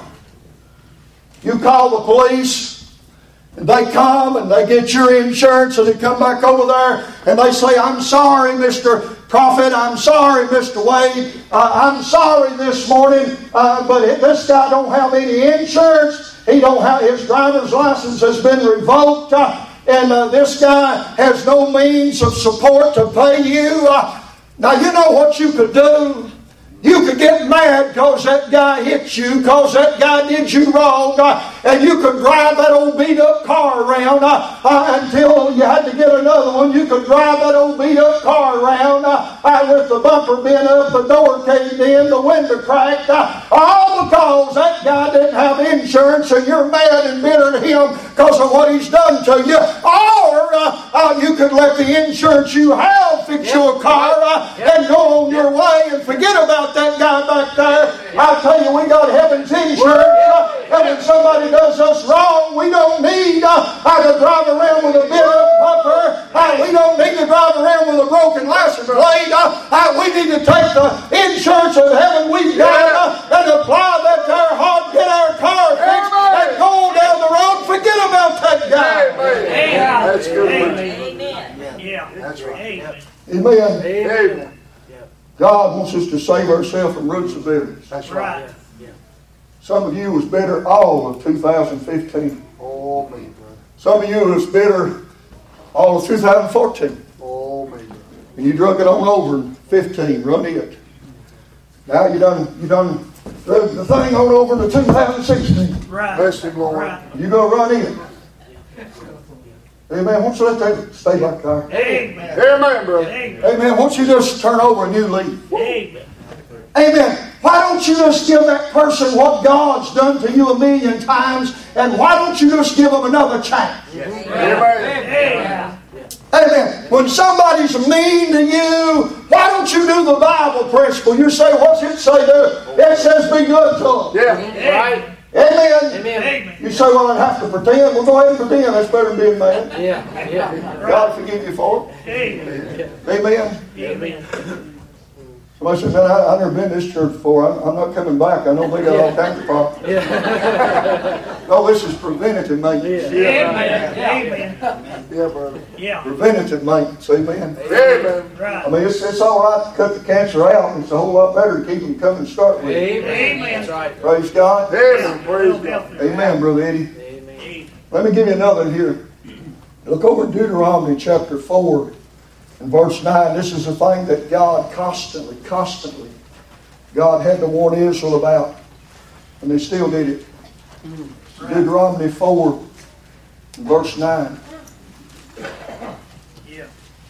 You call the police, and they come, and they get your insurance, and they come back over there, and they say, I'm sorry, Mr. Prophet, I'm sorry, Mr. Wade, I'm sorry this morning, but this guy don't have any insurance. He don't have, his driver's license has been revoked. And this guy has no means of support to pay you. Now, you know what you could do? You could get mad because that guy hit you, because that guy did you wrong, and you could drive that old beat-up car around until you had to get another one. You could drive that old beat-up car around with the bumper bent up, the door caved in, the window cracked, all because that guy didn't have insurance and you're mad and bitter at him because of what he's done to you. Or you could let the insurance you have fix your car and go on your way and forget about that guy back there. I tell you, we got heaven's insurance. And when somebody does us wrong, we don't need to drive around with a bit-up bumper. We don't need to drive around with a broken license plate. We need to take the insurance of heaven we've got and apply that to our heart, get our car fixed, and go down the road. Forget about that guy. Amen. That's good. Amen. Yeah. That's right. Amen. Amen. God wants us to save ourselves from roots of bitterness. That's right. Some of you was bitter all of 2015. Oh, me, brother. Some of you was bitter all of 2014. Oh, me, brother. And you drug it on over in 15, run it. Now you done the thing on over to 2016. Right. Bless him, Lord. Right. You're going to run it. Amen. Won't you let that stay like that? Amen. Amen, brother. Amen. Won't you just turn over a new leaf? Amen. Amen. Why don't you just give that person what God's done to you 1,000,000 times, and why don't you just give them another chance? Amen. Amen. When somebody's mean to you, why don't you do the Bible principle? You say, what's it say there? It says be good to them. Yeah. Right. Amen. Amen. You say, well, I'd have to pretend. Well, go ahead and pretend. That's better than being mad. Yeah. God forgive you for it. Amen. Amen. Amen. Somebody said, man, I've never been to this church before. I'm not coming back. I know they got all kinds of problems. No, this is preventative maintenance. Amen. Yeah, brother. Yeah. Preventative maintenance. Amen. Amen. Right. I mean, it's all right to cut the cancer out. It's a whole lot better to keep them coming and start with. Amen. That's right. Praise God. Amen. Praise God. Amen, Brother Eddie. Amen. Let me give you another here. Look over Deuteronomy chapter 4 and verse 9. This is a thing that God constantly, God had to warn Israel about. And they still did it. Deuteronomy 4 and verse 9. Yeah.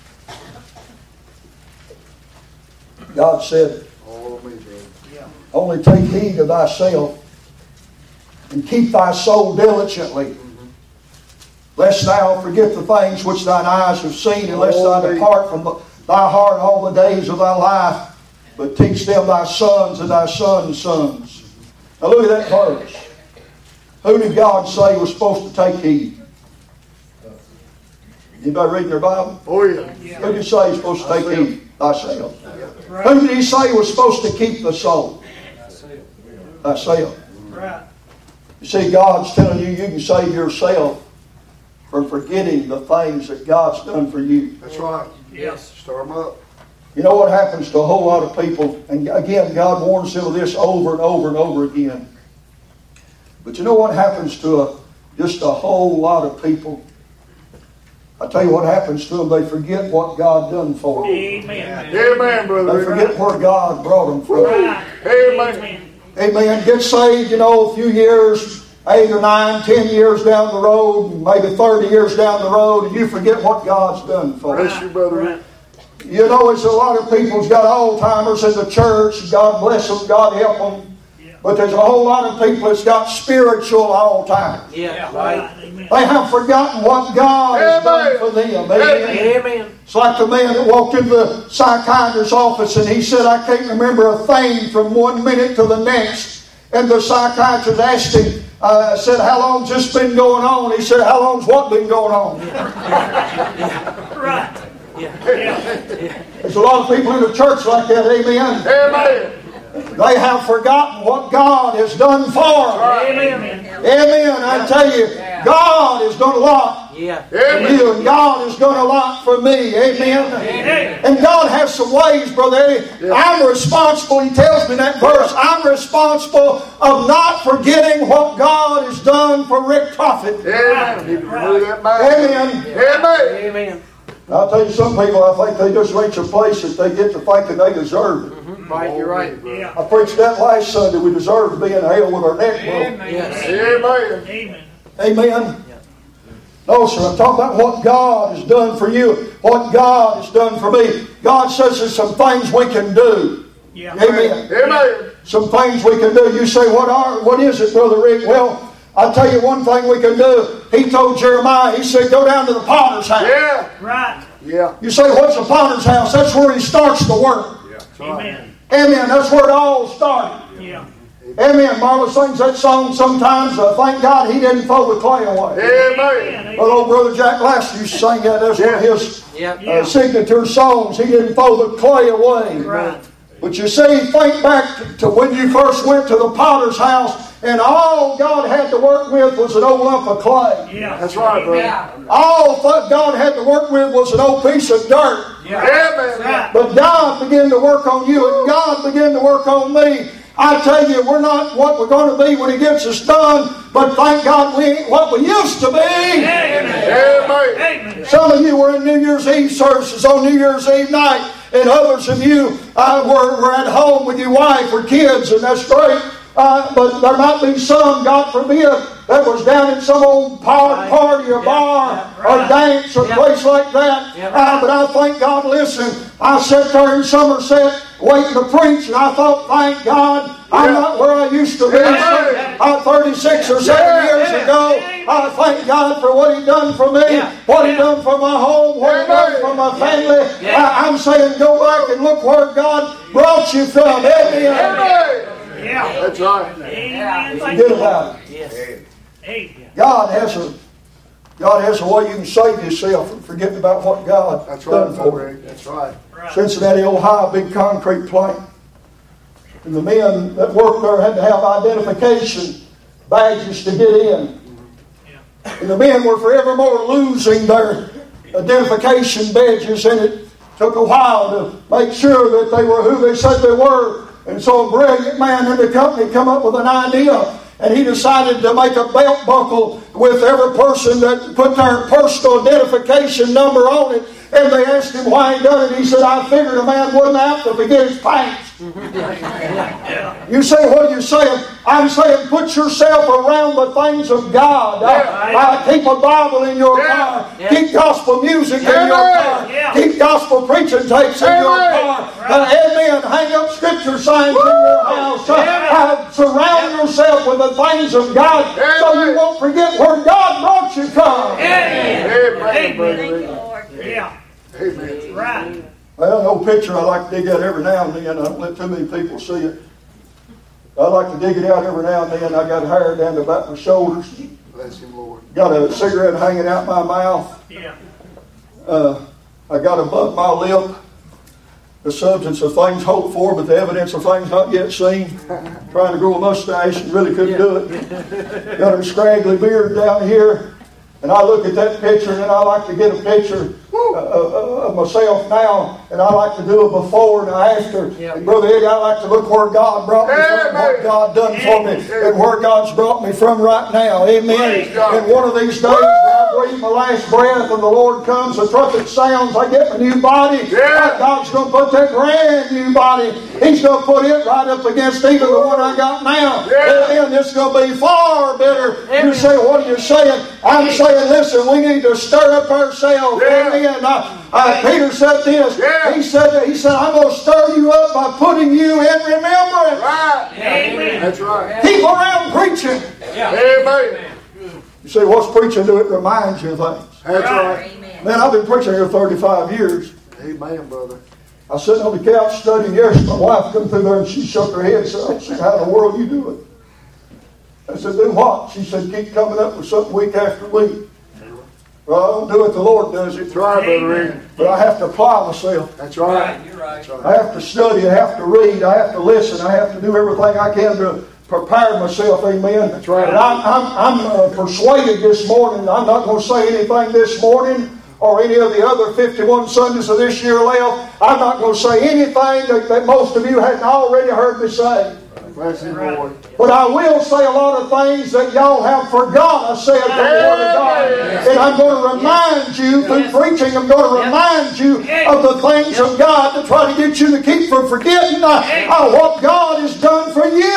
God said, All of me, brother. Yeah. only take heed to thyself and keep thy soul diligently, lest thou forget the things which thine eyes have seen, and lest thou depart from thy heart all the days of thy life, but teach them thy sons and thy sons' sons. Now look at that verse. Who did God say was supposed to take heed? Anybody reading their Bible? Oh, yeah. Who did he say he's supposed to take heed? Thyself. Right. Who did he say was supposed to keep the soul? Thyself. Right. You see, God's telling you can save yourself from forgetting the things that God's done for you. That's right. Yes. Stir them up. You know what happens to a whole lot of people, and again, God warns them of this over and over and over again. But you know what happens to just a whole lot of people? I tell you what happens to them. They forget what God done for them. Amen. Amen, brother. They forget where God brought them from. Right. Amen. Amen. Get saved, a few years, 8 or 9, 10 years down the road, maybe 30 years down the road, and you forget what God's done for you. Bless you, brother. Right. You know, it's a lot of people's got old-timers in the church. God bless them. God help them. Yeah. But there's a whole lot of people that's got spiritual all-timers. Yeah. Right. Right. Amen. They have forgotten what God has done for them. Amen. Amen. It's like the man that walked into the psychiatrist's office and he said, I can't remember a thing from one minute to the next. And the psychiatrist asked him, said, how long's this been going on? He said, how long's what been going on? Right. Yeah. There's a lot of people in the church like that. Amen. Amen. They have forgotten what God has done for them. Amen. Amen. I tell you, God has done a lot Yeah. for you, and God has done a lot for me. Amen. Amen. And God has some ways, Brother Eddie. I'm responsible, he tells me in that verse, I'm responsible of not forgetting what God has done for Rick Toffett. Amen. Need to remove that mind. Amen. Amen. Amen. I'll tell you, some people, I think they just reach a place that they get to thinking they deserve it. Right, you're right. Yeah. I preached that last Sunday. We deserve to be in hell with our neck broke. Yes. Amen. Amen. Amen. No, sir. I'm talking about what God has done for you, what God has done for me. God says there's some things we can do. Yeah. Amen. Amen. Some things we can do. You say, what is it, Brother Rick? Well, I'll tell you one thing we can do. He told Jeremiah, he said, go down to the potter's house. Yeah. Right. Yeah. You say, what's the potter's house? That's where he starts the work. Amen. Amen. That's where it all started. Yeah. Amen. Marla sings that song sometimes. Thank God he didn't throw the clay away. Amen. Well, old Brother Jack Lasser used to sing that. That's one of his Yep. signature songs. He didn't throw the clay away. Right. But you see, think back to when you first went to the potter's house, and all God had to work with was an old lump of clay. Yeah. That's right, brother. All God had to work with was an old piece of dirt. Amen. Right. But God began to work on you, and God began to work on me. I tell you, we're not what we're going to be when He gets us done, but thank God we ain't what we used to be. Amen. Amen. Amen. Some of you were in New Year's Eve services on New Year's Eve night, and others of you were at home with your wife or kids, and that's great. But there might be some, God forbid, that was down in some old party or bar or dance or place like that. But I thank God, listen, I sat there in Somerset waiting to preach, and I thought, thank God, I'm not where I used to be 36 or 7 years ago. I thank God for what He done for me, what He done for my home, what He done for my family. I'm saying go back and look where God brought you from. Amen. Yeah. That's right. Amen. Thank Forget you. about it. Yes. Amen. God has a God has a way you can save yourself from forgetting about what God That's done right, for Brother you. Rick. That's right. Cincinnati, Ohio, big concrete plant. And the men that worked there had to have identification badges to get in. And the men were forevermore losing their identification badges, and it took a while to make sure that they were who they said they were. And so a brilliant man in the company come up with an idea, and he decided to make a belt buckle with every person that put their personal identification number on it. And they asked him why he done it. He said, I figured a man wouldn't have to forget his pants. You say, what are you saying? I'm saying put yourself around the things of God. Keep a Bible in your car. Keep gospel music in your car. Keep gospel preaching tapes in your car. Amen. Hang up scripture signs in your house. Surround yourself with the things of God so you won't forget where God brought you from. Amen, Brother Thank Rick. you, Lord. Yeah. Amen. Right. Well, an old picture I like to dig out every now and then. I don't let too many people see it. I like to dig it out every now and then. I got hair down to about my shoulders. Bless him, Lord. Got a cigarette hanging out my mouth. Yeah. I got above my lip the substance of things hoped for, but the evidence of things not yet seen. Trying to grow a mustache and really couldn't do it. Got a scraggly beard down here. And I look at that picture, and I like to get a picture of myself now, and I like to do a before and after. And Brother Eddie, I like to look where God brought me from, what God done for me, and where God's brought me from right now. Amen. And one of these days, when I breathe my last breath and the Lord comes, the trumpet sounds, I get my new body. God's going to put that brand new body. He's going to put it right up against even the one I got now. Amen. This is going to be far better. You say, what are you saying? I'm saying, listen, we need to stir up ourselves. Amen. Peter said this. He said, I'm going to stir you up by putting you in remembrance. Right. Amen. That's right. Keep around preaching. Amen. You say, what's preaching do? It reminds you of things. That's right. Man, I've been preaching here 35 years. Amen, brother. I was sitting on the couch studying yesterday. My wife come through there and she shook her head and said, I said, how in the world you do it? I said, do what? She said, keep coming up with something week after week. Well, I don't do what the Lord does. It's right, Brother Rick. But I have to apply myself. That's right. You're right. That's right. I have to study. I have to read. I have to listen. I have to do everything I can to prepare myself. Amen. That's right. And I'm persuaded this morning. I'm not going to say anything this morning or any of the other 51 Sundays of this year left. I'm not going to say anything that most of you hadn't already heard me say. Bless him, Lord. But I will say a lot of things that y'all have forgot I said from the Word of God. And I'm going to remind you, through preaching, I'm going to remind you of the things of God to try to get you to keep from forgetting what God has done for you.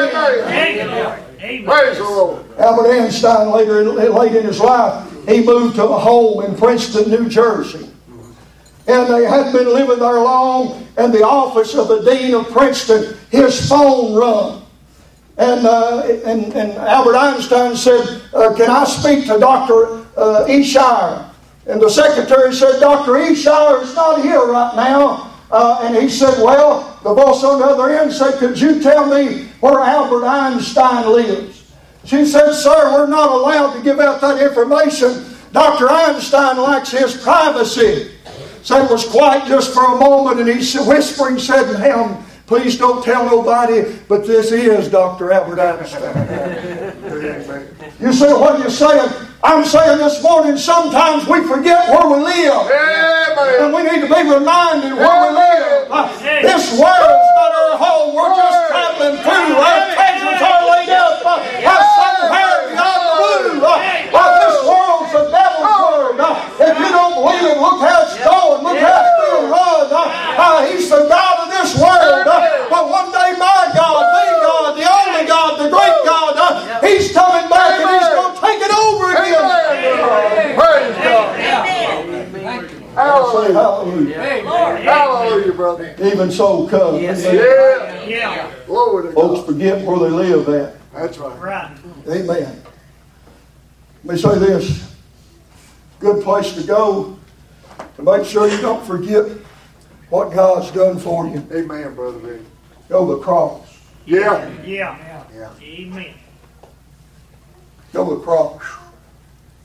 Amen. Praise the Lord. Albert Einstein, late in his life, he moved to a home in Princeton, New Jersey. And they hadn't been living there long, and the office of the Dean of Princeton, his phone rung. And Albert Einstein said, can I speak to Dr. Eshire? And the secretary said, Dr. Eshire is not here right now. And he said, well, the boss on the other end said, could you tell me where Albert Einstein lives? She said, sir, we're not allowed to give out that information. Dr. Einstein likes his privacy. So it was quiet just for a moment, and he whispering said, ma'am, please don't tell nobody, but this is Dr. Albert Einstein. You say, what are you saying? I'm saying this morning, sometimes we forget where we live. And we need to be reminded where we live. This world's not our home. We're just traveling through. Our treasures are laid up somewhere beyond the blue. This world's the devil's world. If you don't believe it, look how it's going. Look how it's being run. He's the God of this world. But one day my God, the God, the only God, the great God, He's coming back and He's going to take it over again. Praise God. Hallelujah. Hallelujah, brother. Even so come. Yeah. Glory to Folks God. forget where they live at. That's right. Right. Amen. Let me say this. Good place to go to make sure you don't forget what God's done for you. Amen, Brother Rick. Go to the cross. Yeah. Yeah. Amen. Go to the cross. Yeah.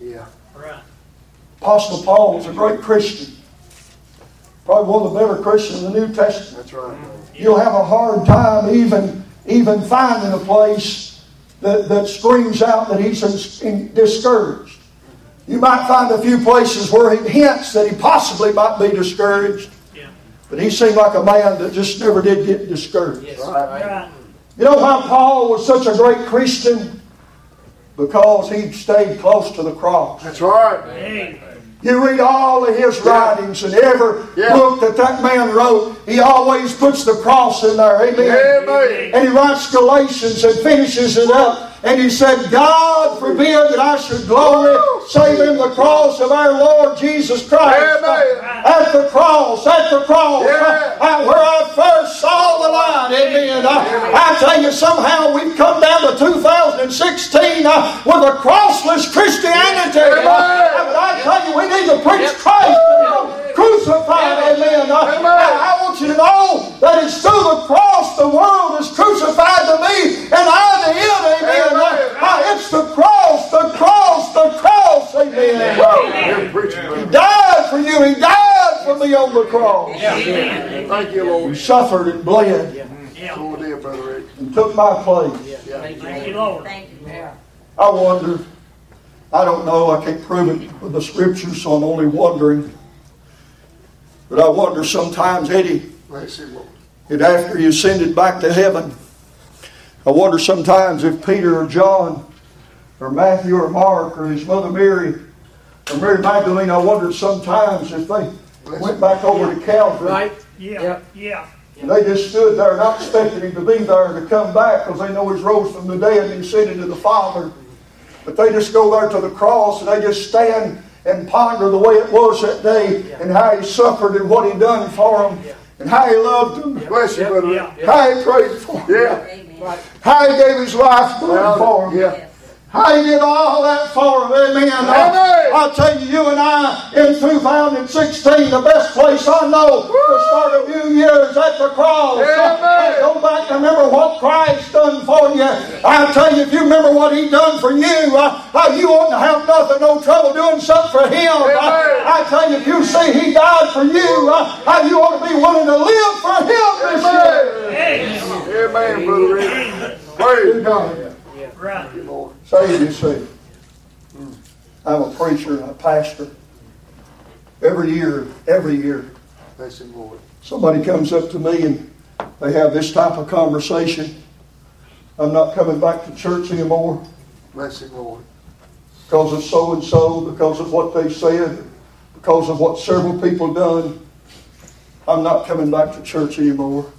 Right. Apostle Paul was a great Christian. Probably one of the better Christians in the New Testament. That's right. You'll have a hard time even finding a place that screams out that he's discouraged. You might find a few places where he hints that he possibly might be discouraged. Yeah. But he seemed like a man that just never did get discouraged. Yes. Right. Right. You know why Paul was such a great Christian? Because he stayed close to the cross. That's right. Hey. You read all of his writings and every book that man wrote, he always puts the cross in there. Amen. Amen. And he writes Galatians and finishes it up. And he said, God forbid that I should glory save in the cross of our Lord Jesus Christ. Amen. At the cross. Yeah. Where I first saw the light. Amen. I tell you, somehow we've come down to 2016 with a crossless Christianity. But I tell you, we need to preach Christ crucified. Amen. I want you to know that it's through the cross the world is crucified to me, and I to it. Amen. It's the cross, the cross, the cross. Amen. He died for you. He died for me on the cross. Thank you, Lord. He suffered and bled So did, Brother Rick. and took my place. Thank you, Lord. I wonder, I don't know, I can't prove it with the Scriptures, so I'm only wondering. But I wonder sometimes, Eddie, Bless you, Lord. that after he ascended back to heaven, I wonder sometimes if Peter or John or Matthew or Mark or his mother Mary or Mary Magdalene, I wondered sometimes if they went back over to Calvary. Right. Yeah. Yeah. And they just stood there not expecting him to be there to come back because they know he's rose from the dead and ascended to the Father. But they just go there to the cross and they just stand and ponder the way it was that day and how he suffered and what he done for them and how he loved them. Bless you, Brother Rick. How he prayed for them. Yeah. How he gave his life blood for them. Yeah. How he did all that for them. Amen. I'll tell you, you and I, in 2016, the best place I know to start a new year is at the cross. Go back and remember what Christ done for you. I'll tell you, if you remember what he done for you, you oughtn't to have nothing, no trouble doing something for him. I tell you, if you see he died for you, you ought to be willing to live for him this year. Amen, Brother Rick. Praise God. Right. Thank you, Lord. Say you see. I'm a preacher and a pastor. Every year, Bless him, Lord. somebody comes up to me and they have this type of conversation. I'm not coming back to church anymore Bless him, Lord. because of so-and-so, because of what they said, because of what several people done. I'm not coming back to church anymore.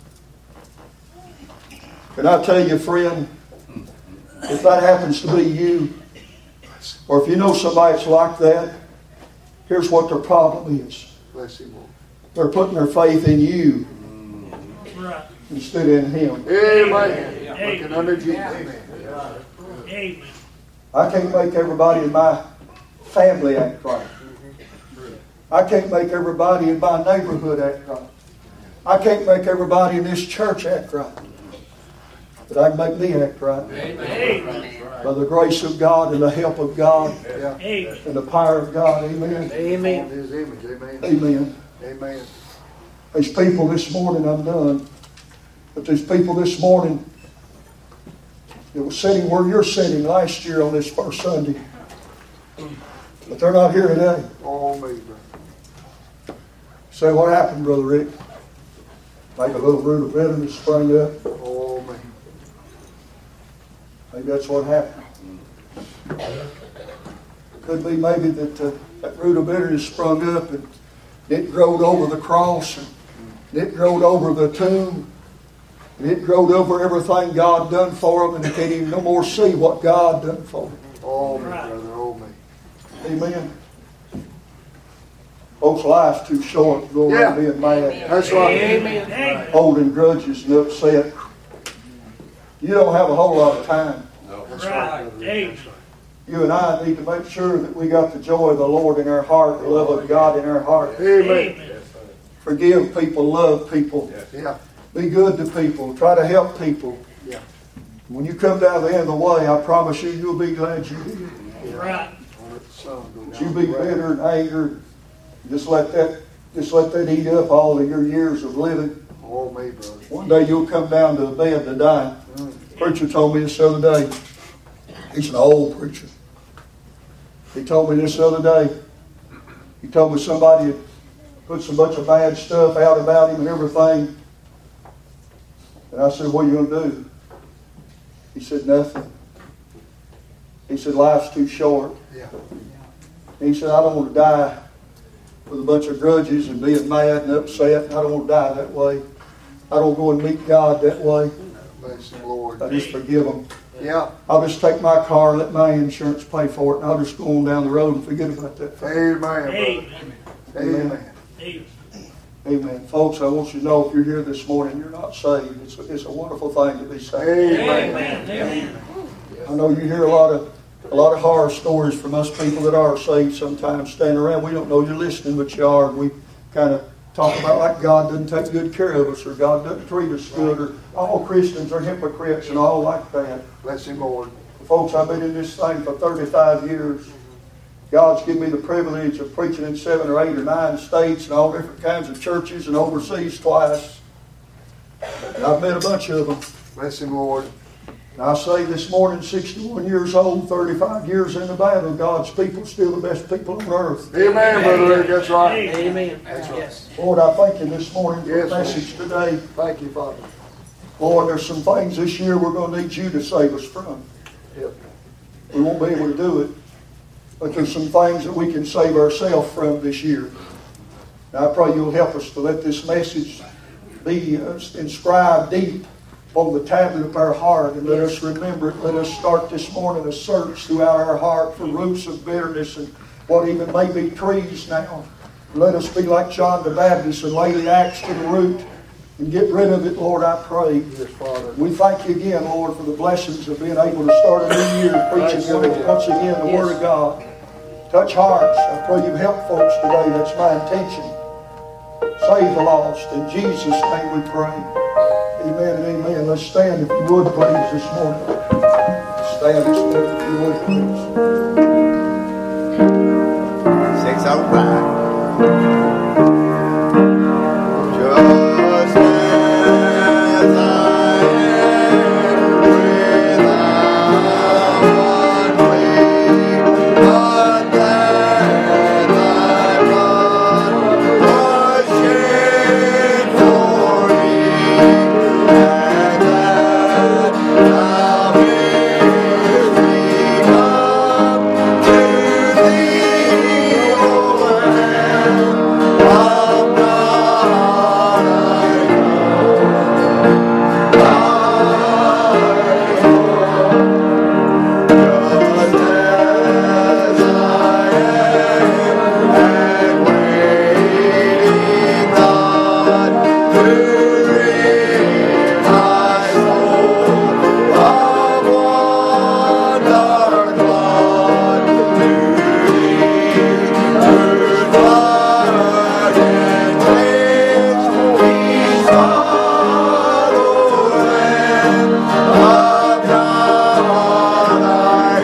Can I tell you, friend, if that happens to be you, or if you know somebody that's like that, here's what their problem is. Bless him, Lord. They're putting their faith in you Right. instead of in him. Amen. Looking under Jesus. Amen. I can't make everybody in my family act right. I can't make everybody in my neighborhood act right. I can't make everybody in this church act right. But I can make me act right. Amen. By the grace of God and the help of God Amen. and the power of God. Amen. On Amen. his image. Amen. Amen. Amen. There's people this morning, I'm done, but there's people this morning that were sitting where you're sitting last year on this first Sunday. But they're not here today. Oh, me, brother. Say, what happened, Brother Rick? Maybe a little root of bitterness sprang up. Oh, me. Maybe that's what happened. Could be maybe that that root of bitterness sprung up and it growed over the cross and it growed over the tomb and it growed over everything God done for them and they can't even no more see what God done for them. Oh, me, brother. Oh, me. Amen. Folks' life's too short to go around being mad, That's right. Amen. holding grudges and upset. You don't have a whole lot of time. That's Right. right, brother. Amen. You and I need to make sure that we got the joy of the Lord in our heart, the love of God in our heart. Amen. Amen. Forgive people, love people, Yeah. be good to people, try to help people. Yeah. When you come down the end of the way, I promise you, you'll be glad you did. Right. But you be bitter and angry. Just let that eat up all of your years of living. Oh, me, brother. One day you'll come down to a bed to die. Preacher told me this the other day. He's an old preacher. He told me this the other day. He told me somebody had put a bunch of bad stuff out about him and everything. And I said, what are you going to do? He said, nothing. He said, life's too short. Yeah. He said, I don't want to die with a bunch of grudges and being mad and upset. I don't want to die that way. I don't go and meet God that way. Bless the Lord. I just forgive him. Yeah. I'll just take my car and let my insurance pay for it, and I'll just go on down the road and forget about that. Amen, brother. Amen. Amen. Amen. Amen. Folks, I want you to know if you're here this morning and you're not saved, it's a wonderful thing to be saved. Amen. Amen. I know you hear a lot of horror stories from us people that are saved sometimes standing around. We don't know you're listening, but you are. We kind of talk about like God doesn't take good care of us or God doesn't treat us good or all Christians are hypocrites and all like that. Bless him, Lord. Folks, I've been in this thing for 35 years. God's given me the privilege of preaching in 7 or 8 or 9 states and all different kinds of churches and overseas twice. And I've met a bunch of them. Bless him, Lord. And I say this morning, 61 years old, 35 years in the battle, God's people still the best people on earth. Amen, brother. That's right. Amen. That's right. Yes. Lord, I thank you this morning for Yes, the message today. Thank you, Father. Lord, there's some things this year we're going to need you to save us from. Yep. We won't be able to do it. But there's some things that we can save ourselves from this year. Now I pray you'll help us to let this message be inscribed deep on the tablet of our heart and let us remember it. Let us start this morning a search throughout our heart for roots of bitterness and what even may be trees now. Let us be like John the Baptist and lay the axe to the root and get rid of it, Lord, I pray. Yes, Father. We thank you again, Lord, for the blessings of being able to start a new year preaching once again the Word of God. Touch hearts. I pray you help folks today. That's my intention. Save the lost. In Jesus' name we pray. Amen and amen. Let's stand if you would, please, this morning. Stand this morning if you would, please. 6:05. Just as I am without one plea, but that thy blood was shed for me, and that thou mayest become to thee, O Lamb of God, just as I am, and waiting not to rid my soul of one dark clod, to thee, through blood and cleanse me, God, O Lamb of God, I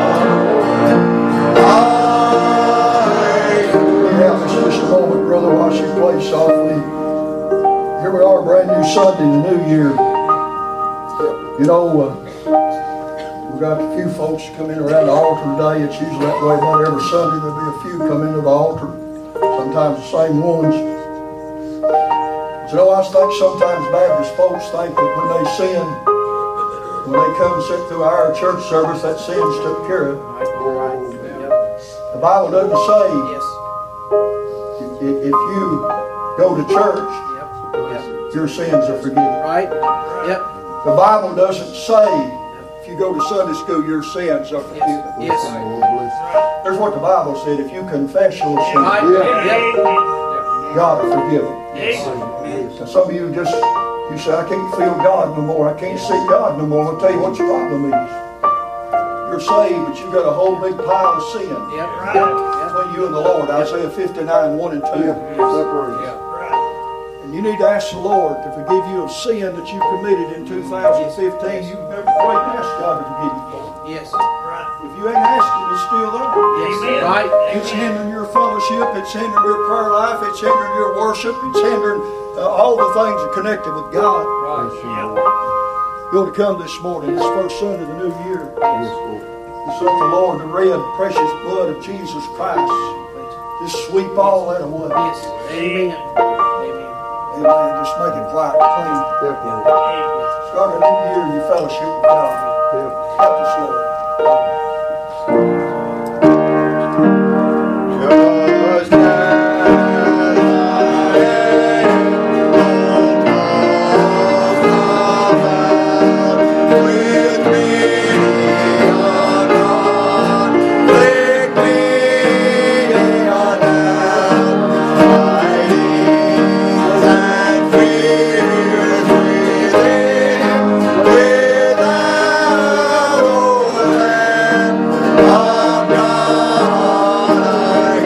Yeah, just a moment, brother, while she plays softly. Here we are, brand new Sunday, the new year. You know, we've got a few folks coming around the altar today. It's usually that way about every Sunday. There'll be a few come into the altar, sometimes the same ones. But you know, I think sometimes Baptist folks think that when they sin, when they come and sit through our church service, that sin's took care of. The Bible doesn't say if you go to church, your sins are forgiven. Right? Yep. The Bible doesn't say if you go to Sunday school, your sins are forgiven. Yes. Here's what the Bible said: if you confess your sins, Right? Yep. God will forgive them. Now, some of you you say, I can't feel God no more. I can't see God no more. I'll tell you what your problem is. You're saved, but you've got a whole big pile of sin Yep. between you and the Lord. Isaiah 59, 1 and 2. Separate. And you need to ask the Lord to forgive you of sin that you committed in 2015. You've never prayed and asked God to forgive you for. Yes. Right. If you ain't asking, it's still there. Yes. Amen. Right. It's hindering your fellowship. It's hindering your prayer life. It's hindering your worship. It's hindering all the things that are connected with God. Right. Yeah. You ought to come this morning, this first Sunday of the new year. You serve the Lord, the red, precious blood of Jesus Christ. Just sweep all that away. Yes. Amen. Amen. Amen. Just make it white, clean. Start a new year in your fellowship with God. Help us, Lord. Just as I am, with me, O God, take me on out, my needs and fears within, without open of God I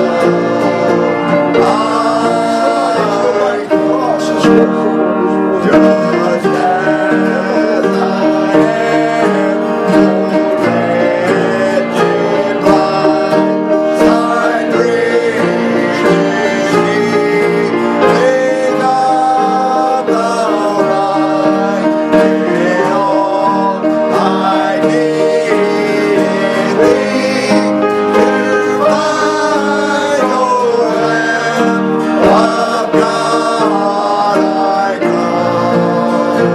come. Just as I am, wretched blind, sight reaches me, think of the right, in all I need in thee, to find, O Lamb of God, I come.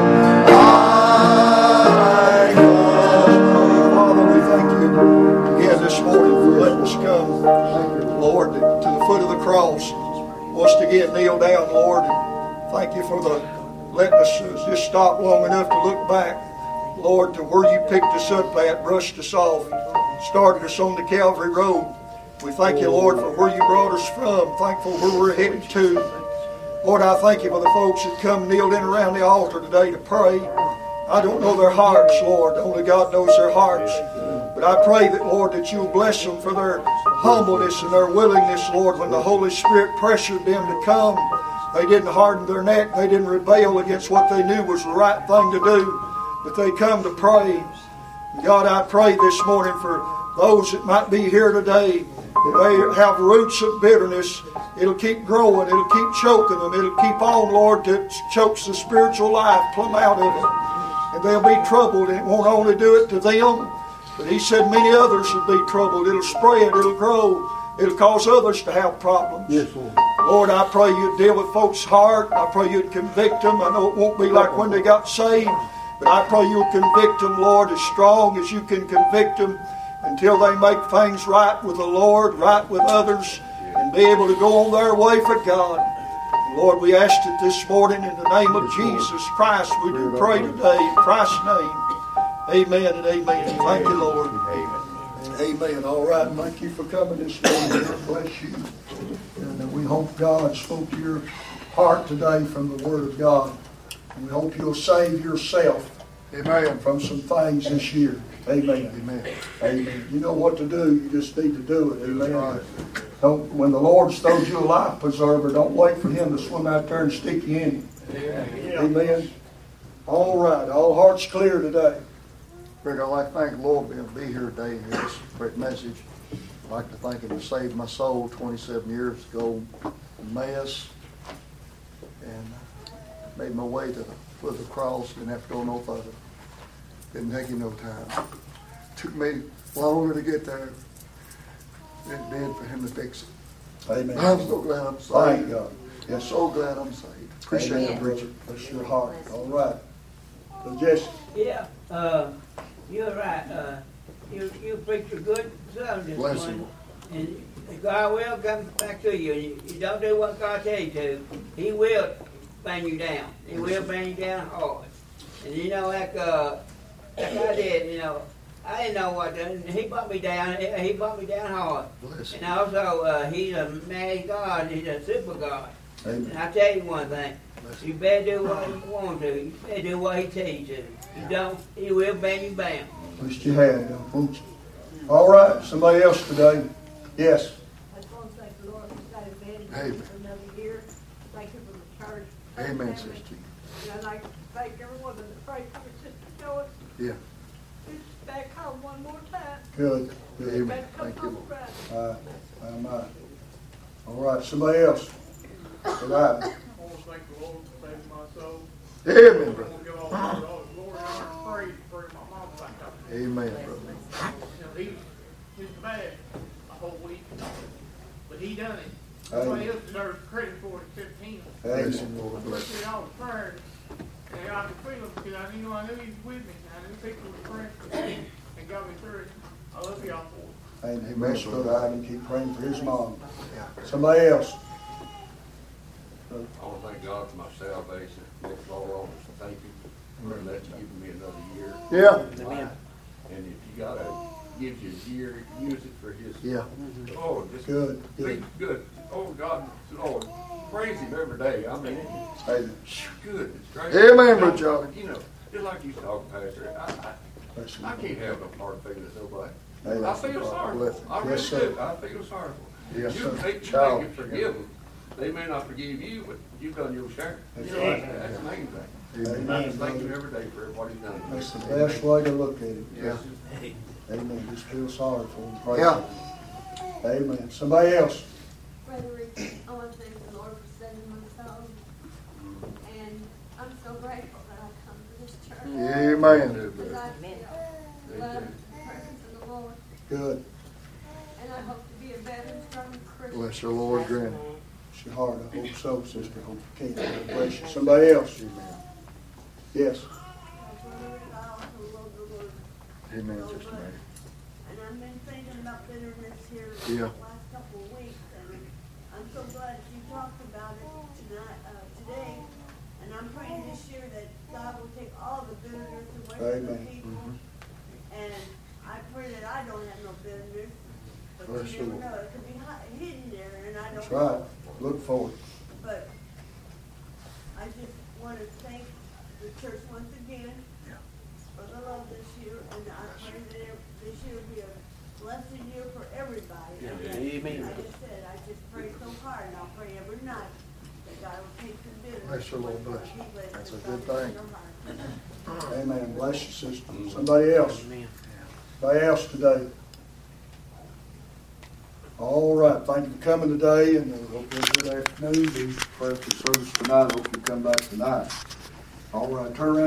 Father, we thank you again this morning for letting us come, Lord, to the foot of the cross. Once again, kneel down, Lord, and thank you for letting us just stop long enough to look back, Lord, to where you picked us up at, brushed us off, started us on the Calvary Road. We thank you, Lord, for where you brought us from, thankful where we're headed to. Lord, I thank you for the folks that come kneeled in around the altar today to pray. I don't know their hearts, Lord. Only God knows their hearts. But I pray that, Lord, that you'll bless them for their humbleness and their willingness, Lord, when the Holy Spirit pressured them to come. They didn't harden their neck. They didn't rebel against what they knew was the right thing to do. But they come to pray. God, I pray this morning for those that might be here today, that they have roots of bitterness. It'll keep growing. It'll keep choking them. It'll keep on, Lord, that chokes the spiritual life plumb out of them. And they'll be troubled. And it won't only do it to them, but he said many others will be troubled. It'll spread. It'll grow. It'll cause others to have problems. Yes, Lord. Lord, I pray you'd deal with folks' heart. I pray you'd convict them. I know it won't be like when they got saved, but I pray you'll convict them, Lord, as strong as you can convict them until they make things right with the Lord, right with others, and be able to go on their way for God. Lord, we ask it this morning in the name of Jesus Christ. We do pray today in Christ's name. Amen and amen. Thank you, Lord. Amen. Amen. All right. Thank you for coming this morning. God bless you. And we hope God spoke to your heart today from the Word of God. And we hope you'll save yourself, Amen. from some things this year. Amen. Amen. Amen. You know what to do. You just need to do it. Amen. Right. Don't, when the Lord's throws you a life preserver, don't wait for Him to swim out there and stick you in. Amen. All right. All hearts clear today. Rick, I'd like to thank the Lord for being able to be here today and hear this great message. I'd like to thank Him for saving my soul 27 years ago in Emmaus, and made my way to the foot of the cross. Didn't have to go no further. Didn't take Him no time. Took me longer to get there than it did for Him to fix it. Amen. I'm so glad I'm saved. Thank God. I'm so glad I'm saved. Appreciate it, preacher. Bless your heart. All right. So Jesse. Yeah, you're right. You preach a good sermon this Bless morning, you. and God will come back to you. You don't do what God tells you to, He will bring you down. He will bring you down hard. And you know, like I did, you know, I didn't know what to do. He brought me down. He brought me down hard. Bless you. And also, He's a mad God. He's a super God. Amen. And I tell you one thing. You better do what you want to. You better do what He tells you to. You don't, He will bring you down. Wish you had, won't you? All right. Somebody else today. Yes. I just want to thank the Lord for Saturday Amen. for another year. Thank you for the church. Amen, Sister. And I'd like to thank everyone that prayed for Sister Joyce. Yeah. She's back home one more time. Good. Good. Amen. Back come Thank you, home Lord. Friday. All right, somebody else. All right. I want to thank the Lord for saving my soul. Amen, I want brother. to give all the glory, honor, and praise for my mom back up. Amen, brother. You know, he was bad a whole week, but he done it. Amen. Nobody else deserves credit for it except him. Bless Amen. him, Lord. Bless him. Appreciate all the prayers. And I could feel them because I knew he was with me. I knew people were praying for me and got me through it. I love y'all for it. Amen. Bless Brother Ivan. Keep praying for his mom. Somebody else. I want to thank God for my salvation. Next of all, I want to thank you for letting giving me another year. Yeah. Amen. And if you got to give you a year, use it for His. Yeah. Oh, just Good. be Good. good. Oh God, Lord, praise Him every day. I mean, Amen. it's good. It's great. Amen, Brother Charlie. You know, just like you talk, Pastor. Bless him. I can't have no hard feeling at nobody. Amen. I feel sorry. Bless him. I really Yes, sir. do. I feel sorry for them. Yes, You sir. make Child. you forgive them. They may not forgive you, but you've done your share. That's You know, right. that's the main thing. Amen. And I just thank Him every day for what He's done. That's the best way to look at it. Yeah. Amen. Just feel sorry for him. Praise Yeah. him. Amen. Somebody else. Brother Rick, I want to thank the Lord for saving my soul. And I'm so grateful that I come to this church. Amen. Because I love the presence of the Lord. Good. And I hope to be a better, stronger Christian. Bless your Lord, Granny. It's your heart. I hope so, sister. Hope you can. God bless you. Somebody else. Yes. Brother Rick, I also love the Lord. Amen, so Sister much. Mary. And I've been thinking about bitterness here Yeah. the last couple of weeks, and I'm so glad you talked about it today. And I'm praying this year that God will take all the bitterness away from the Amen. people. And I pray that I don't have no bitterness, but Bless you the never Lord. know. It could be hidden there, and I That's don't right. know. Look for it. But I just want to thank the church once again for the love this year, and I pray that this year will be a blessed year for everybody. Yeah. And Amen. I just said, I just pray so hard, and I'll pray every night that God will take the bitterness. Bless your Lord, away bless from you. people and That's a God good will thing. in their heart. Amen. Bless you, sister. Somebody else. Amen. Somebody else today. All right. Thank you for coming today, and I hope you have a good afternoon. These prayers for service tonight. I hope you come back tonight. All right. Turn around.